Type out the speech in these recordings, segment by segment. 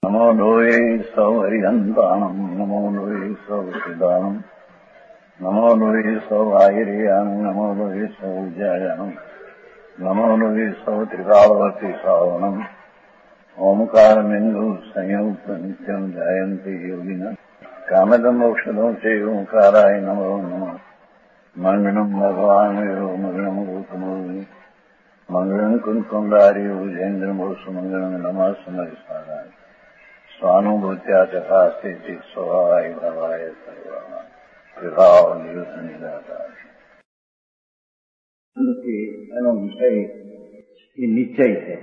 નમો લોહે સૌ હરિહંતાણમ નમો લોહે સૌ સિદાનમ નમો લોહે સૌ આયર્યાણમ નમો લોહે સૌ જયાણમ નમો લોહે સૌ ત્રિકાળવતી શ્રાવણમ ઓમકારમિંદુ સંયુક્ત નિત્યમ જયંતિ યોગિના કામદમ મોક્ષદો છે ઓંકારાય નમો નમઃ મંગળમ ભગવાન વિરો મંગળમ ગૌતમોની મંગળમ કુંકુંડાર્યો જૈન્દ્રમો સુમંગળમ નમઃ સમરિસારાય સ્વાનુભૂત્યા તથા સ્થિતિ સ્વભાવાય ભાવાય સર્વમાં વિભાવ નિયુદ્ધ નિરાકાર. એનો વિષય એ નિશ્ચય છે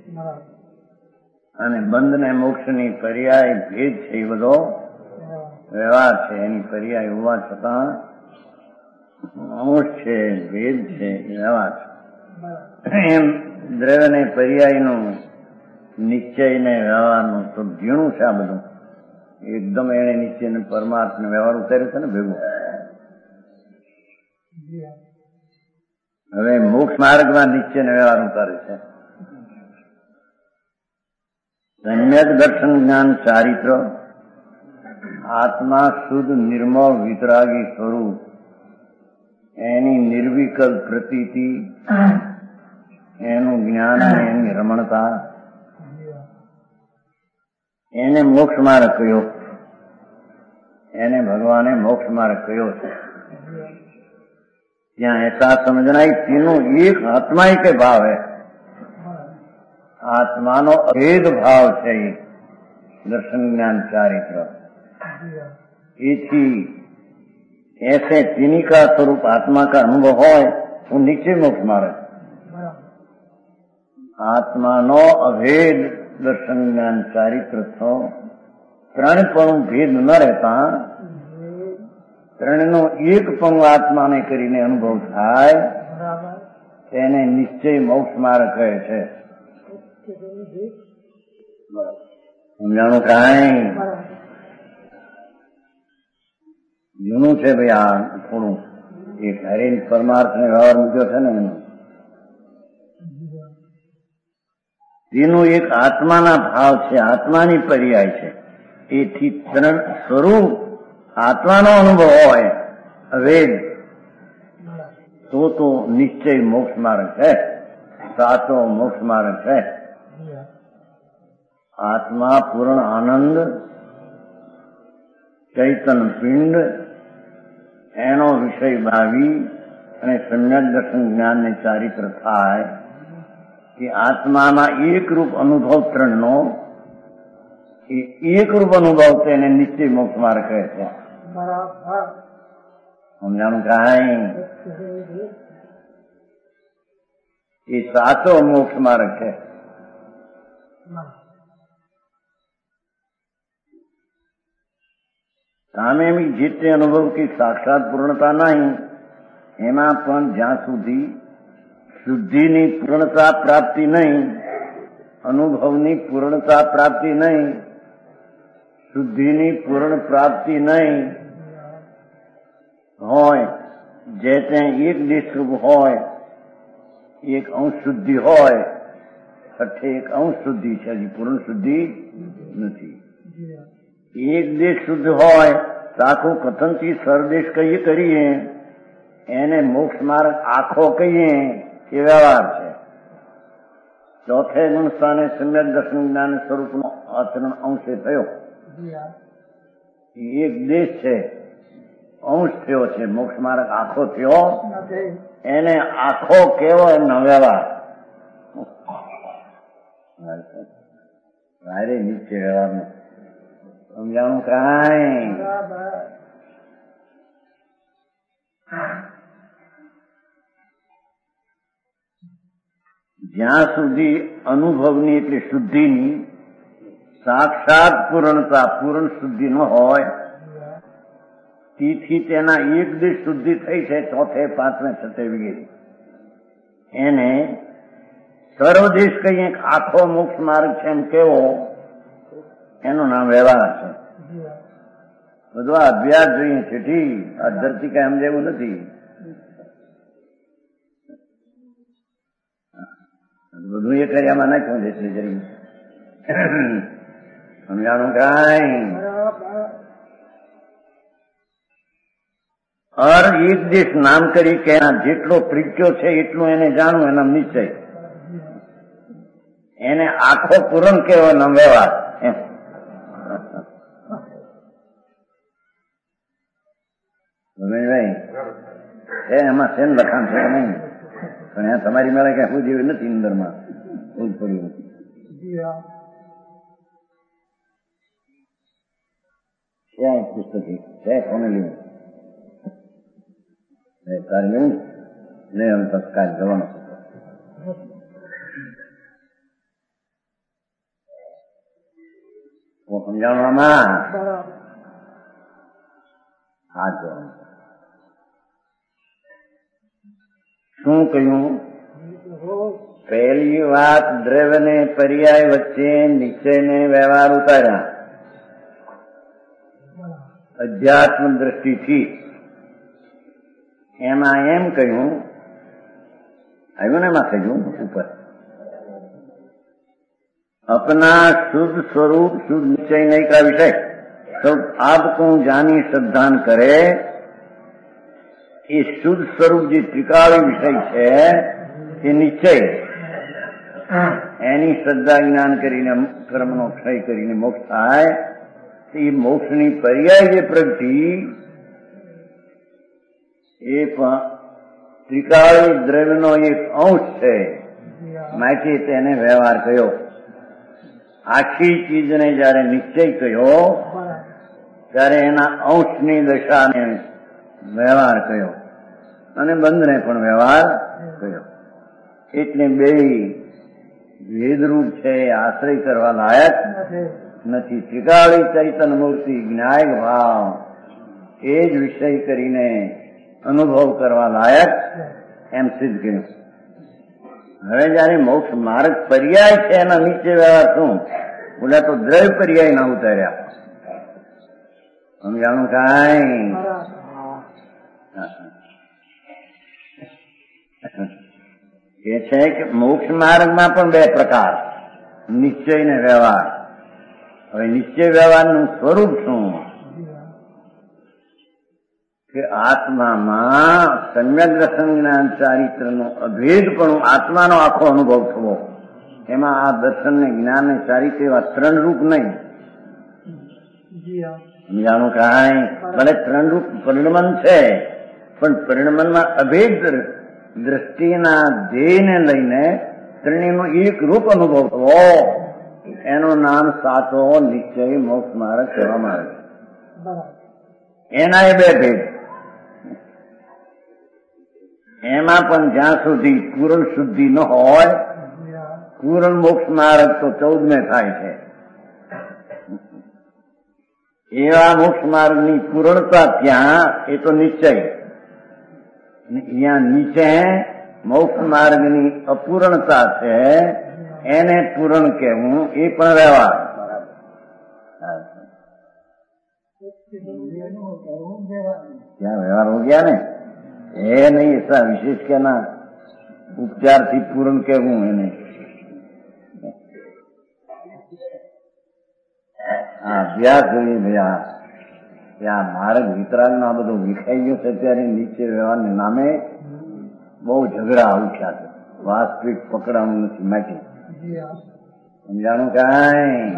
અને બંધ ને મોક્ષ ની પર્યાય ભેદ છે. એ બધો વ્યવહાર છે. એની પર્યાય હોવા છતાં અંશ છે, ભેદ છે, વ્યવહાર છે. એમ દ્રવ્ય ને પર્યાય નું નિશ્ચય ને વ્યવહારનું તો ઝીણું છે. આ બધું એકદમ એને નિશ્ચય ને પરમાર્થ ને વ્યવહાર ઉતાર્યું છે ને ભેગું. હવે મોક્ષ માર્ગમાં નિશ્ચય ને વ્યવહાર ઉતારે છે. સમ્યક દર્શન જ્ઞાન ચારિત્ર આત્મા શુદ્ધ નિર્મળ વિતરાગી સ્વરૂપ એની નિર્વિકલ્પ પ્રતીતિ, એનું જ્ઞાન, એની રમણતા, એને મોક્ષ માર્ગ કહ્યો. એને ભગવાને મોક્ષ માર્ગ કહ્યો છે. ત્યાં એસા સમજનાય તેનું એક આત્મા કે ભાવ હે. આત્માનો અભેદ ભાવ છે. દર્શન જ્ઞાન ચારિત્ર એથી ऐसे तिन्ही का स्वरूप आत्मा का अनुभव હોય तो निश्चय मोक्ष मार्ग. આત્માનો અભેદ દર્શન જ્ઞાન ચારિત્ર તો ત્રણ પણ ભેદ ન રહેતા ત્રણનો એક પણ આત્માને કરીને અનુભવ થાય તેને નિશ્ચય મોક્ષ માર્ગ કહે છે. સમજાણું કાંઈ જૂનું છે ભાઈ. આ થોડું એક હરેન પરમાર્થ ને વ્યવહાર મૂક્યો છે ને એનું તેનું એક આત્માના ભાવ છે, આત્માની પર્યાય છે. એથી ત્રણ સ્વરૂપ આત્માનો અનુભવ હોય અભેદ તો નિશ્ચય મોક્ષ માર્ગ છે, સાચો મોક્ષ માર્ગ છે. આત્મા પૂર્ણ આનંદ ચૈતન પિંડ એનો વિષય ભાવી અને સમ્યક દર્શન જ્ઞાન ને ચારિત્ર થાય કે આત્માના એક રૂપ અનુભવ ત્રણનો એ એક રૂપ અનુભવ તેને નિશ્ચય મોક્ષ માર્ગ કહે છે. સમજાણું કાંઈ? એ સાચો મોક્ષ માર્ગ છે. સામે जितने अनुभव की साक्षात पूर्णता नहीं એમાં પણ જ્યાં સુધી શુદ્ધિની પૂર્ણતા પ્રાપ્તિ નહીં, અનુભવની પૂર્ણતા પ્રાપ્તિ નહીં, શુદ્ધિની પૂર્ણ પ્રાપ્તિ નહીં હોય, જે ત્યાં એક દેશરૂપ હોય, એક અંશ શુદ્ધિ હોય, છઠ્ઠે એક અંશ શુદ્ધિ છે, હજી પૂર્ણ શુદ્ધિ નથી. એક દેશ શુદ્ધ હોય તો આખું કથનથી સરદેશ કહીએ કરીએ એને મોક્ષ માર્ગ આખો કહીએ એ વ્યવહાર છે. ચોથે ગુણ સ્થાને સમ્યક દર્શન જ્ઞાન સ્વરૂપનો આચરણ અંશે થયો. એક દેશ છે, અંશ થયો છે, મોક્ષ માર્ગ આખો થયો એને આખો કેવો એનો વ્યવહાર ભારે નીચે વ્યવહારનો. સમજાણું કાંઈ? જ્યાં સુધી અનુભવની એટલે શુદ્ધિની સાક્ષાત પૂર્ણતા પૂર્ણ શુદ્ધિ ન હોય તેથી તેના એક દેશ શુદ્ધિ થઈ છે, ચોથે પાંચમે છઠ્ઠે વગેરે એને સર્વદેશ કહીએ આખો મોક્ષ માર્ગ છે એમ કેવો એનું નામ વ્યવહાર છે. બધું આ અભ્યાસ જોઈએ છેઠી આ ધરતી કઈ સમજેવું નથી. બધું એ કર્યામાં નાખ્યું છે એટલે જરી સમજાણું કાંઈ? અર એક દેશ નામ કરી કે જેટલો પ્રજ્ઞો છે એટલું એને જાણવું એના નિશ્ચય. એને આખો પૂરણ કેવો ન વ્યવહાર એમ. ભાઈ એમાં શેન લખાણ છે નહીં, પણ તમારી મેળે કઈ શું જેવું નથી અંદરમાં પડ્યું. ક્યાં પુસ્તક છે કોને લેવું? તારે લેવું ને? અમે તત્કાલ જવાનો સમજાવવામાં હા જો શું કહ્યું? પહેલી વાત દ્રવ્ય ને પર્યાય વચ્ચે નિશ્ચય ને વ્યવહાર ઉતાર્યા અધ્યાત્મ દ્રષ્ટિથી. એમાં એમ કહ્યું આવ્યું ને એમાં કહ્યું ઉપર अपना शुद्ध स्वरूप शुद्ध निश्चय नहीं का विषय तो आपको जानी श्रद्धान करे એ શુદ્ધ સ્વરૂપ જે ત્રિકાળી વિષય છે તે નિશ્ચય એની શ્રદ્ધા જ્ઞાન કરીને કર્મનો ક્ષય કરીને મોક્ષ થાય. એ મોક્ષની પર્યાય જે પ્રગતિ એ પણ ત્રિકાળી દ્રવ્યનો એક અંશ છે, માટે તેને વ્યવહાર કહ્યો. આખી ચીજને જયારે નિશ્ચય કહ્યો ત્યારે એના અંશની દશાને વ્યવહાર કહ્યો અને બંધને પણ વ્યવહાર કહ્યો. એટલે બે ભેદરૂપ છે, આશ્રય કરવા લાયક નથી. ત્રિકાળી ચૈતન્ય મૂર્તિ જ્ઞાયક ભાવ એ જ વિષય કરીને અનુભવ કરવા લાયક એમ સિદ્ધ કર્યું. હવે જયારે મોક્ષ માર્ગ પર્યાય છે એના નીચે વ્યવહાર શું? બોલા તો દ્રવ્ય પર્યાય ના ઉતાર્યા. સમજાણું કાંઈ? એ છે કે મોક્ષ માર્ગમાં પણ બે પ્રકાર, નિશ્ચય ને વ્યવહાર. હવે નિશ્ચય વ્યવહારનું સ્વરૂપ શું? કે આત્મામાં સમ્યક દર્શન જ્ઞાન ચારિત્રનો અભેદપણું આત્માનો આખો અનુભવ થવો. એમાં આ દર્શન ને જ્ઞાન ને ચારિત્ર એવા ત્રણ રૂપ નહીં. સમજાણું કાંઈ? ભલે ત્રણ રૂપ પરિણમન છે, પણ પરિણમનમાં અભેદ દ્રષ્ટિના ધ્યેયને લઈને ત્રણેયનો એક રૂપ અનુભવ થવો, એનું નામ સાચો નિશ્ચય મોક્ષ માર્ગ કહેવામાં આવે છે. એના એ બે ભેદ. એમાં પણ જ્યાં સુધી પૂર્ણ શુદ્ધિ ન હોય, પૂર્ણ મોક્ષ માર્ગ તો 14મે થાય છે. એવા મોક્ષ માર્ગની પૂર્ણતા ત્યાં એ તો નિશ્ચય. અહીંયા નીચે મોક્ષ માર્ગની અપૂર્ણતા છે, એને પૂર્ણ કહેવું એ પણ વ્યવહાર. क्या व्यवहार हो गया ने? ये नहीं ऐसा विशेष कहना उपचार थी पूर्ण कहूं है नहीं. અભ્યાસ જોઈએ ભૈયા. ત્યાં માર્ગ વિતરાગ નો આ બધો વિખાઈ ગયો છે. ત્યારે નીચે વ્યવહારને નામે બહુ ઝઘડા ઉઠ્યા છે. વાસ્તવિક પકડાવું નથી માટે. સમજાણું કાંઈ?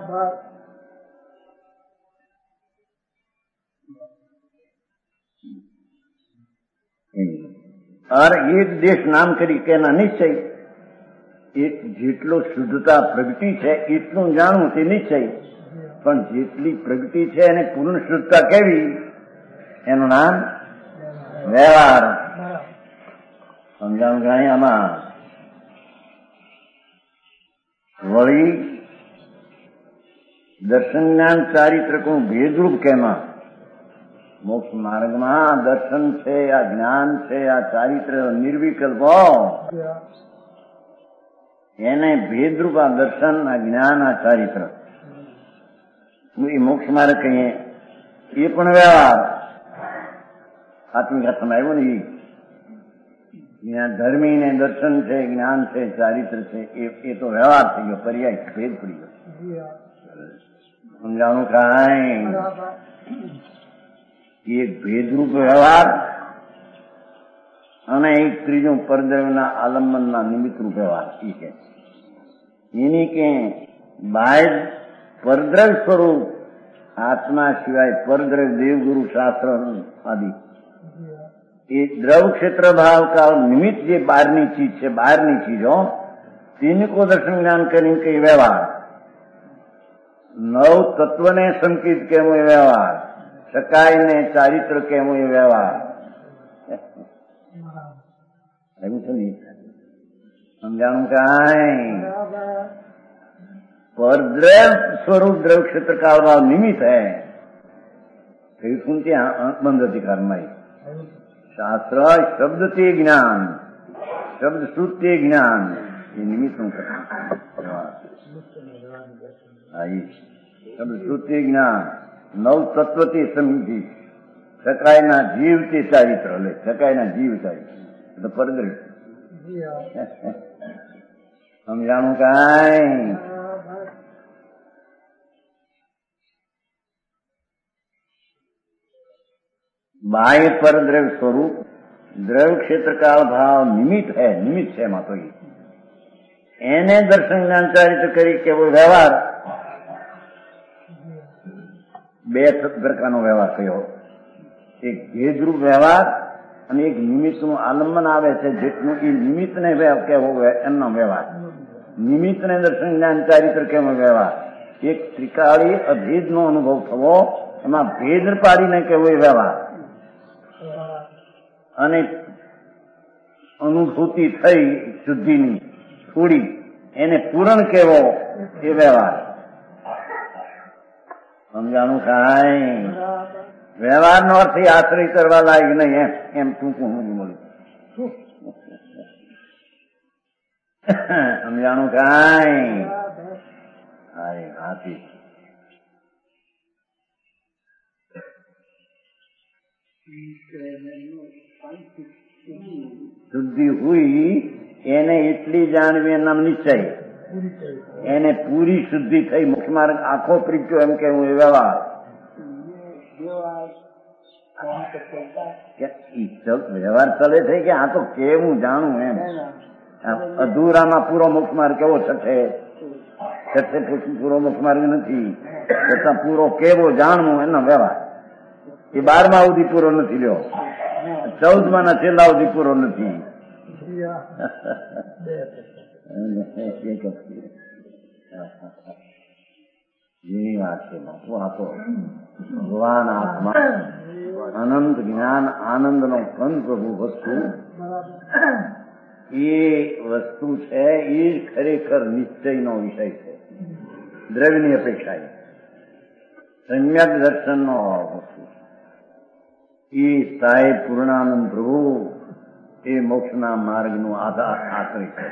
और एक देश नाम કરી કે ના નિશ્ચય. એક જેટલો શુદ્ધતા પ્રગતિ છે એટલું જાણવું તે નિશ્ચય. પણ જેટલી પ્રગતિ છે એને પૂર્ણ શુદ્ધતા કેવી એનું નામ વ્યવહાર. સમજાણું કાંઈ? આમાં વળી દર્શન જ્ઞાન ચારિત્રકનું ભેદરૂપ કેમાં? મોક્ષ માર્ગમાં દર્શન છે, આ જ્ઞાન છે, આ ચારિત્ર નિર્વિકલ્પ એને ભેદરૂપ આ દર્શન, આ જ્ઞાન, આ ચારિત્ર એ મોક્ષ માર્ગ કહીએ. એ પણ વ્યવહાર આત્મિક હાથમાં આવ્યો ને. જ્યાં ધર્મી ને દર્શન છે, જ્ઞાન છે, ચારિત્ર છે, એ તો વ્યવહાર થઈ ગયો, પર્યાય ભેદ પડી ગયો. સમજાણું કાંઈ? એક ભેદરૂપ વ્યવહાર અને એક ત્રીજું પરદ્રવ્યના આલંબનના નિમિત્તરૂપ વ્યવહાર. એ કે એની કે બાહ્ય પરદ્રવ્ય સ્વરૂપ આત્મા સિવાય પરદ્રવ્ય દેવગુરુ શાસ્ત્ર આદિ એ દ્રવ ક્ષેત્ર ભાવ का निमित्त જે બહારની ચીજ છે, બહારની ચીજો તિनको દર્શન જ્ઞાન કરીને કઈ વ્યવહાર, નવ તત્વને સંકિત કેવો એ વ્યવહાર, શકાયને ચારિત્ર કેવો એ વ્યવહાર. એવું છે ને? સમજાણું કાંઈ? परद्रव्य स्वरूप द्रव क्षेत्र का भाव निमित्त है. फिर सुनते बंद अधिकार में शास्त्र शब्द ते ज्ञान, शब्द श्रुति ज्ञान ये निमित्त शब्द श्रुति ज्ञान नव तत्व ते समझी शकाय ना जीव ते चारित्र ले शकाय ना जीव चारित्र तो परद्रव्य. समझाणु कांई? बाह्य पर द्रव्य स्वरूप द्रव्य क्षेत्र का भाव निमित्त है. निमित्त है मातो एने दर्शन ज्ञान चारित्र करी के वो व्यवहार બે પ્રકારનો વ્યવહાર કયો. એક ભેદરૂપ વ્યવહાર અને એક નિમિત્તનું આલંબન આવે છે જેટલું એ નિમિત્તને કેવો એમનો વ્યવહાર. નિમિત્તને દર્શન જ્ઞાન ચારિત્ર કેવો વ્યવહાર. એક ત્રિકાળી અભેદનો અનુભવ થવો એમાં ભેદ પાડીને કેવો એ વ્યવહાર અને અનુભૂતિ થઈ શુદ્ધિની થોડી એને પૂરણ કેવો એ વ્યવહાર. સમજાણું કાંઈ? વ્યવહારનો અર્થ આશ્રય કરવા લાયક નહીં એમ ટૂંકું હું બોલું. સમજાણું કાંઈ? અરે હાથી શુદ્ધિ હુઈ એને એટલી જાણવી એના નિશ્ચય, એને પૂરી શુદ્ધિ થઈ મુખ્ય માર્ગ આખો પ્રીત્યો એમ કેવું એ વ્યવહાર. વ્યવહાર ચલે છે કે આ તો કેવું જાણવું એમ. અધૂરામાં પૂરો મુખ્ય માર્ગ કેવો છઠ્ઠે પૂરો મુખ્ય માર્ગ નથી છતાં પૂરો કેવો જાણવું એનો વ્યવહાર. એ 12મા સુધી પૂરો નથી લ્યો, 14મા ના છેલ્લા સુધી પૂરો નથી. જેની વાત છે બાપુ આપો ભગવાન આત્મા અનંત જ્ઞાન આનંદ નો કંદ પ્રભુ વસ્તુ એ વસ્તુ છે એ ખરેખર નિશ્ચયનો વિષય છે. દ્રવ્યની અપેક્ષા સમ્યક દર્શનનો વસ્તુ એ સાહેબ પૂર્ણાનંદ પ્રભુ એ મોક્ષના માર્ગનું આશ્રય છે.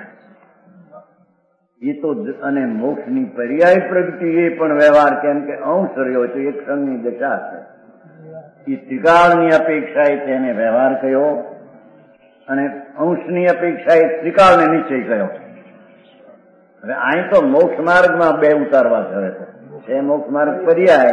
એ તો અને મોક્ષની પર્યાય પ્રગતિ એ પણ વ્યવહાર કેમ કે અંશ રહ્યો તો એક ક્ષણની દશા છે. એ ત્રિકાળની અપેક્ષાએ તેને વ્યવહાર કયો અને અંશની અપેક્ષાએ ત્રિકાળને નિશ્ચય કયો. હવે અહીં તો મોક્ષ માર્ગમાં બે ઉતારવા છે. મોક્ષ માર્ગ પર્યાય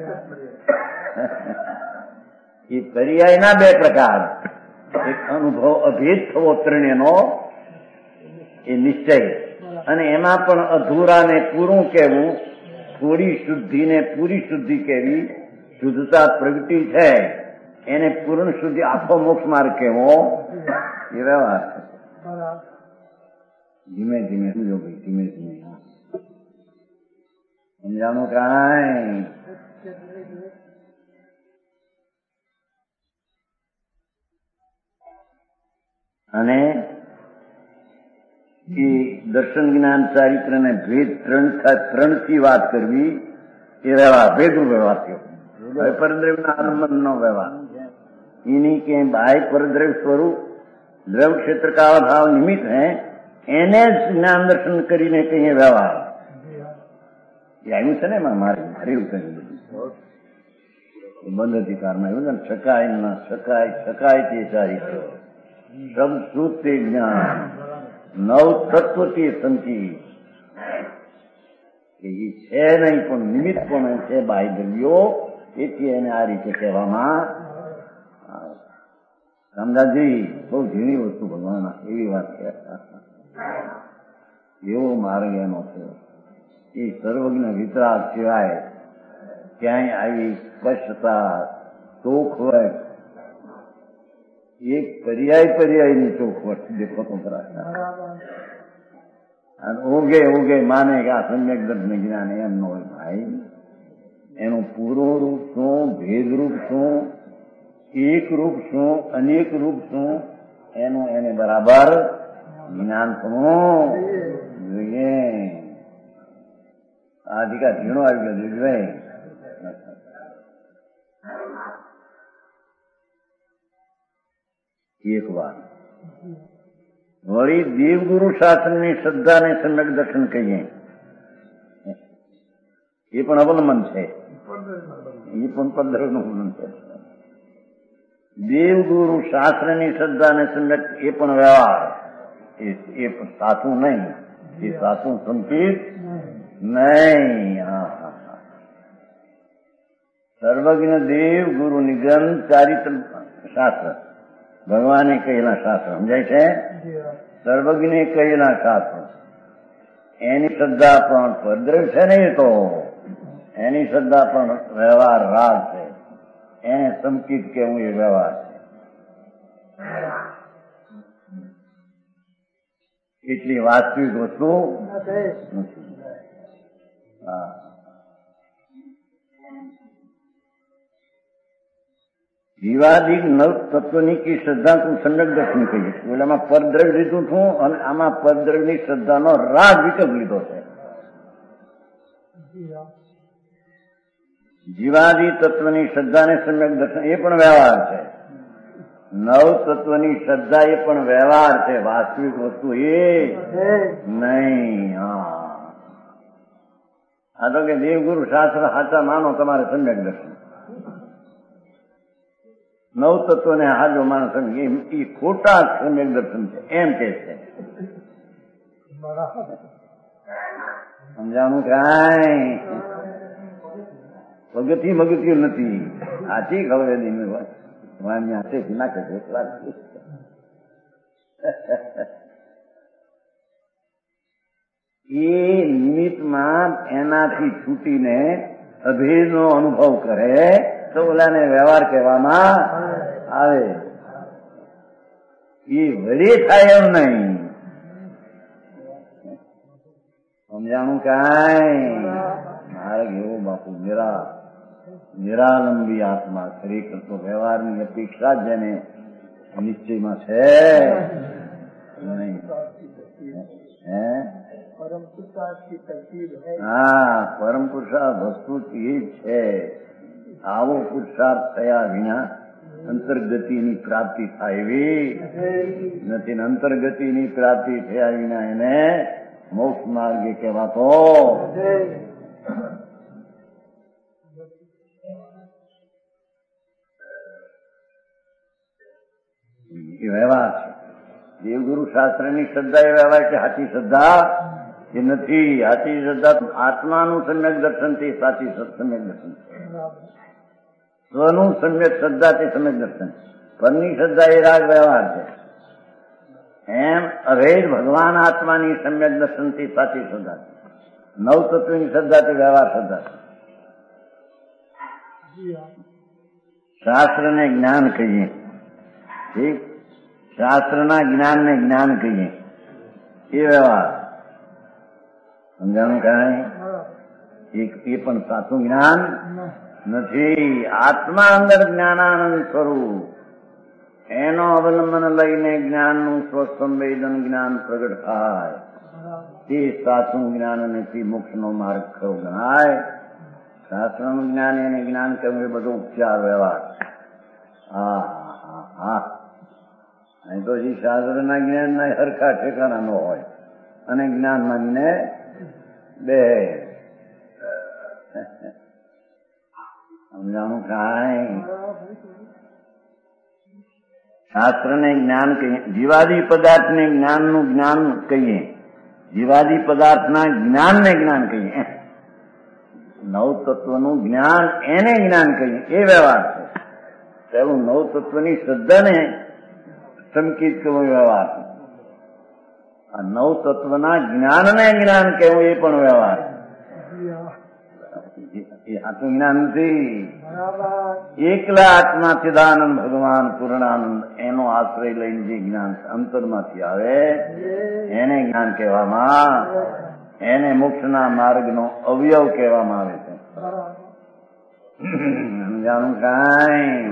એ પર્યાયના બે પ્રકાર, એક અનુભવ અભેદ થવો ત્રણેયનો એ નિશ્ચય અને એમાં પણ અધૂરાને પૂરું કહેવું, થોડી શુદ્ધિને પૂરી શુદ્ધિ કહેવી, શુદ્ધતા પ્રગટી છે એને પૂર્ણ શુદ્ધિ આખો મોક્ષ માર્ગ કહેવો એ વ્યવહાર છે. ધીમે ધીમે સમજો ભાઈ, ધીમે ધીમે સમજાણું કાંઈ? અને એ દર્શન જ્ઞાન ચારિત્ર ને ભેદ ત્રણથી વાત કરવી એ વ્યવહાર, ભેદરૂપ વ્યવહાર થયો. હવે પરદ્રવ્યના આલંબનનો વ્યવહાર એની કે બાહ્ય પરદ્રવ્ય સ્વરૂપ દ્રવ ક્ષેત્ર કા ભાવ નિમિત્ત હે એને જ જ્ઞાન દર્શન કરીને કહીએ વ્યવહાર. એ આવ્યું છે ને મારે હરેવું કર્યું બધું બંધ અધિકારમાં આવ્યું ને. શકાય ના શકાય, શકાય તે ચારિત્ર શબ્દ શ્રુત તે જ્ઞાન નવ તત્વ તે સંતિ. એ છે નહીં પણ નિમિત્ત પણ છે બાહ્ય દ્રવ્યો, એથી એને આ રીતે કહેવામાં આવે. રામદાસજી બહુ ઝીણી વસ્તુ ભગવાન એવી વાત છે. એવો માર્ગ એનો છે. એ સર્વજ્ઞ વિતરાગ સિવાય ક્યાંય આવી સ્પષ્ટતા ચોખવટ, એક પર્યાયની ચોખવટ દેખો તો ખરા. અને ઉગે માને કે આ સમ્યક દર્શન જ્ઞાન એમ ન હોય ભાઈ. એનું પૂરું રૂપ શું, ભેદરૂપ શું, એક રૂપ શું, અનેક રૂપ શું, એનું એને બરાબર જ્ઞાન પણ જોઈએ. આ અધિકાર ઝીણો આવી ગયો જોઈએ. એક વાર વળી દેવગુરુ શાસ્ત્રની શ્રદ્ધાને સમ્યક દર્શન કહીએ, એ પણ અવલંબન છે, એ પણ પદ્ધતિનું અવલંબન છે. દેવગુરુ શાસ્ત્રની શ્રદ્ધાને સમ્યક એ પણ વ્યવહાર, એ સાચું નહીં, એ સાચું સંકેત નહીં. સર્વજ્ઞ દેવ ગુરુ નિગમ ચારિત્ર શાસ્ત્ર ભગવાને કહેલા શાસ્ત્ર સમજાય છે. સર્વજ્ઞે કહેલા શાસ્ત્ર એની શ્રદ્ધા પણ પરદ્રવ્ય છે ને, એ તો એની શ્રદ્ધા પણ વ્યવહાર રાગ છે. એને સંકિત કેવું એ વ્યવહાર છે, એટલી વાસ્તવિક વસ્તુ નથી. જીવાદિક નવ તત્વની કી શ્રદ્ધા તું સમ્યક દર્શન કહીએ. ઓલામાં પરદ્રવ્ય લીધું છું અને આમાં પરદ્રવ્યની શ્રદ્ધાનો રાગ વિકલ્પ લીધો છે. જીવાદિ તત્વની શ્રદ્ધાને સમ્યક દર્શન એ પણ વ્યવહાર છે. નવ તત્વની શ્રદ્ધા એ પણ વ્યવહાર છે, વાસ્તવિક વસ્તુ એ નહીં. આ તો કે દેવગુરુ શાસ્ત્ર સાચા માનો તમારે સમ્યક દર્શન, નવ તત્વને હાજો માનો સમ્યક, એ ખોટા સમ્યક દર્શન છે એમ કે છે. સમજાણું કાંઈ પગથિયું નથી. આથી ખબર હાથેથી નાખે છે એ નિમિત્તમાં એનાથી છૂટીને અભેદનો અનુભવ કરે તો ઓલાને વ્યવહાર કહેવામાં આવે. એ વડે થાય એમ નહીં. સમજાણું કાંઈ માર્ગ એવો બાપુ નિરાલંબી આત્મા ખરેખર તો વ્યવહારની અપેક્ષા જ જેને નિશ્ચયમાં છે નહીં. પરમ પુરુષાર્થ વસ્તુ એ જ છે. આવો પુરુષાર્થ થયા વિના અંતર્ગતિની પ્રાપ્તિ થાય એવી નથી. અંતર્ગતિની પ્રાપ્તિ થયા વિના એને મોક્ષ માર્ગે કહેવાતો એ વ્યવહાર છે. દેવગુરુ શાસ્ત્રની શ્રદ્ધા એ વ્યવહાર છે, સાચી શ્રદ્ધા એ નથી. સાચી શ્રદ્ધા આત્માનું સમ્યક દર્શન તે સાચી સમ્યક દર્શન છે. સ્વનું સમ્યક શ્રદ્ધા તે સમ્યક દર્શન, પરની શ્રદ્ધા એ રાગ વ્યવહાર છે. એમ અભેદ ભગવાન આત્માની સમ્યક દર્શન થી સાચી શ્રદ્ધા છે. નવ તત્વની શ્રદ્ધા તે વ્યવહાર શ્રદ્ધા છે. શાસ્ત્રને જ્ઞાન કહીએ, ઠીક, શાસ્ત્રના જ્ઞાનને જ્ઞાન કહીએ એ વ્યવહાર. સમજાણું કાંઈ એ પણ સાચું જ્ઞાન નથી. આત્મા અંદર જ્ઞાનાનંદ સ્વરૂપ એનો અવલંબન લઈને જ્ઞાનનું સ્વસંવેદન જ્ઞાન પ્રગટ થાય તે સાચું જ્ઞાન નથી. મોક્ષનો માર્ગ કયો ગણાય? શાસ્ત્રનું જ્ઞાન એને જ્ઞાન કહ્યું એ બધો ઉપચાર વ્યવહાર. અહીં તો જે શાસ્ત્રના જ્ઞાનના હરખા ઠેકાણા ન હોય અને જ્ઞાન માનીને બે સમજાણું કાંઈ. શાસ્ત્રને જ્ઞાન કહીએ, જીવાદી પદાર્થને જ્ઞાનનું જ્ઞાન કહીએ, જીવાદી પદાર્થના જ્ઞાનને જ્ઞાન કહીએ. નવ તત્વનું જ્ઞાન એને જ્ઞાન કહીએ, એ વ્યવહાર છે. પેલું નવ તત્વની શ્રદ્ધાને સંકિત કરવો વ્યવહાર. આ નવ તત્વના જ્ઞાનને જ્ઞાન કહેવું એ પણ વ્યવહાર. એ સાચું જ્ઞાન નથી. એકલા આત્મા ચિદાનંદ ભગવાન પૂર્ણાનંદ એનો આશ્રય લઈને જે જ્ઞાન અંતરમાંથી આવે એને જ્ઞાન કહેવામાં, એને મોક્ષના માર્ગનો અવયવ કહેવામાં આવે છે. સમજાણું કાંઈ?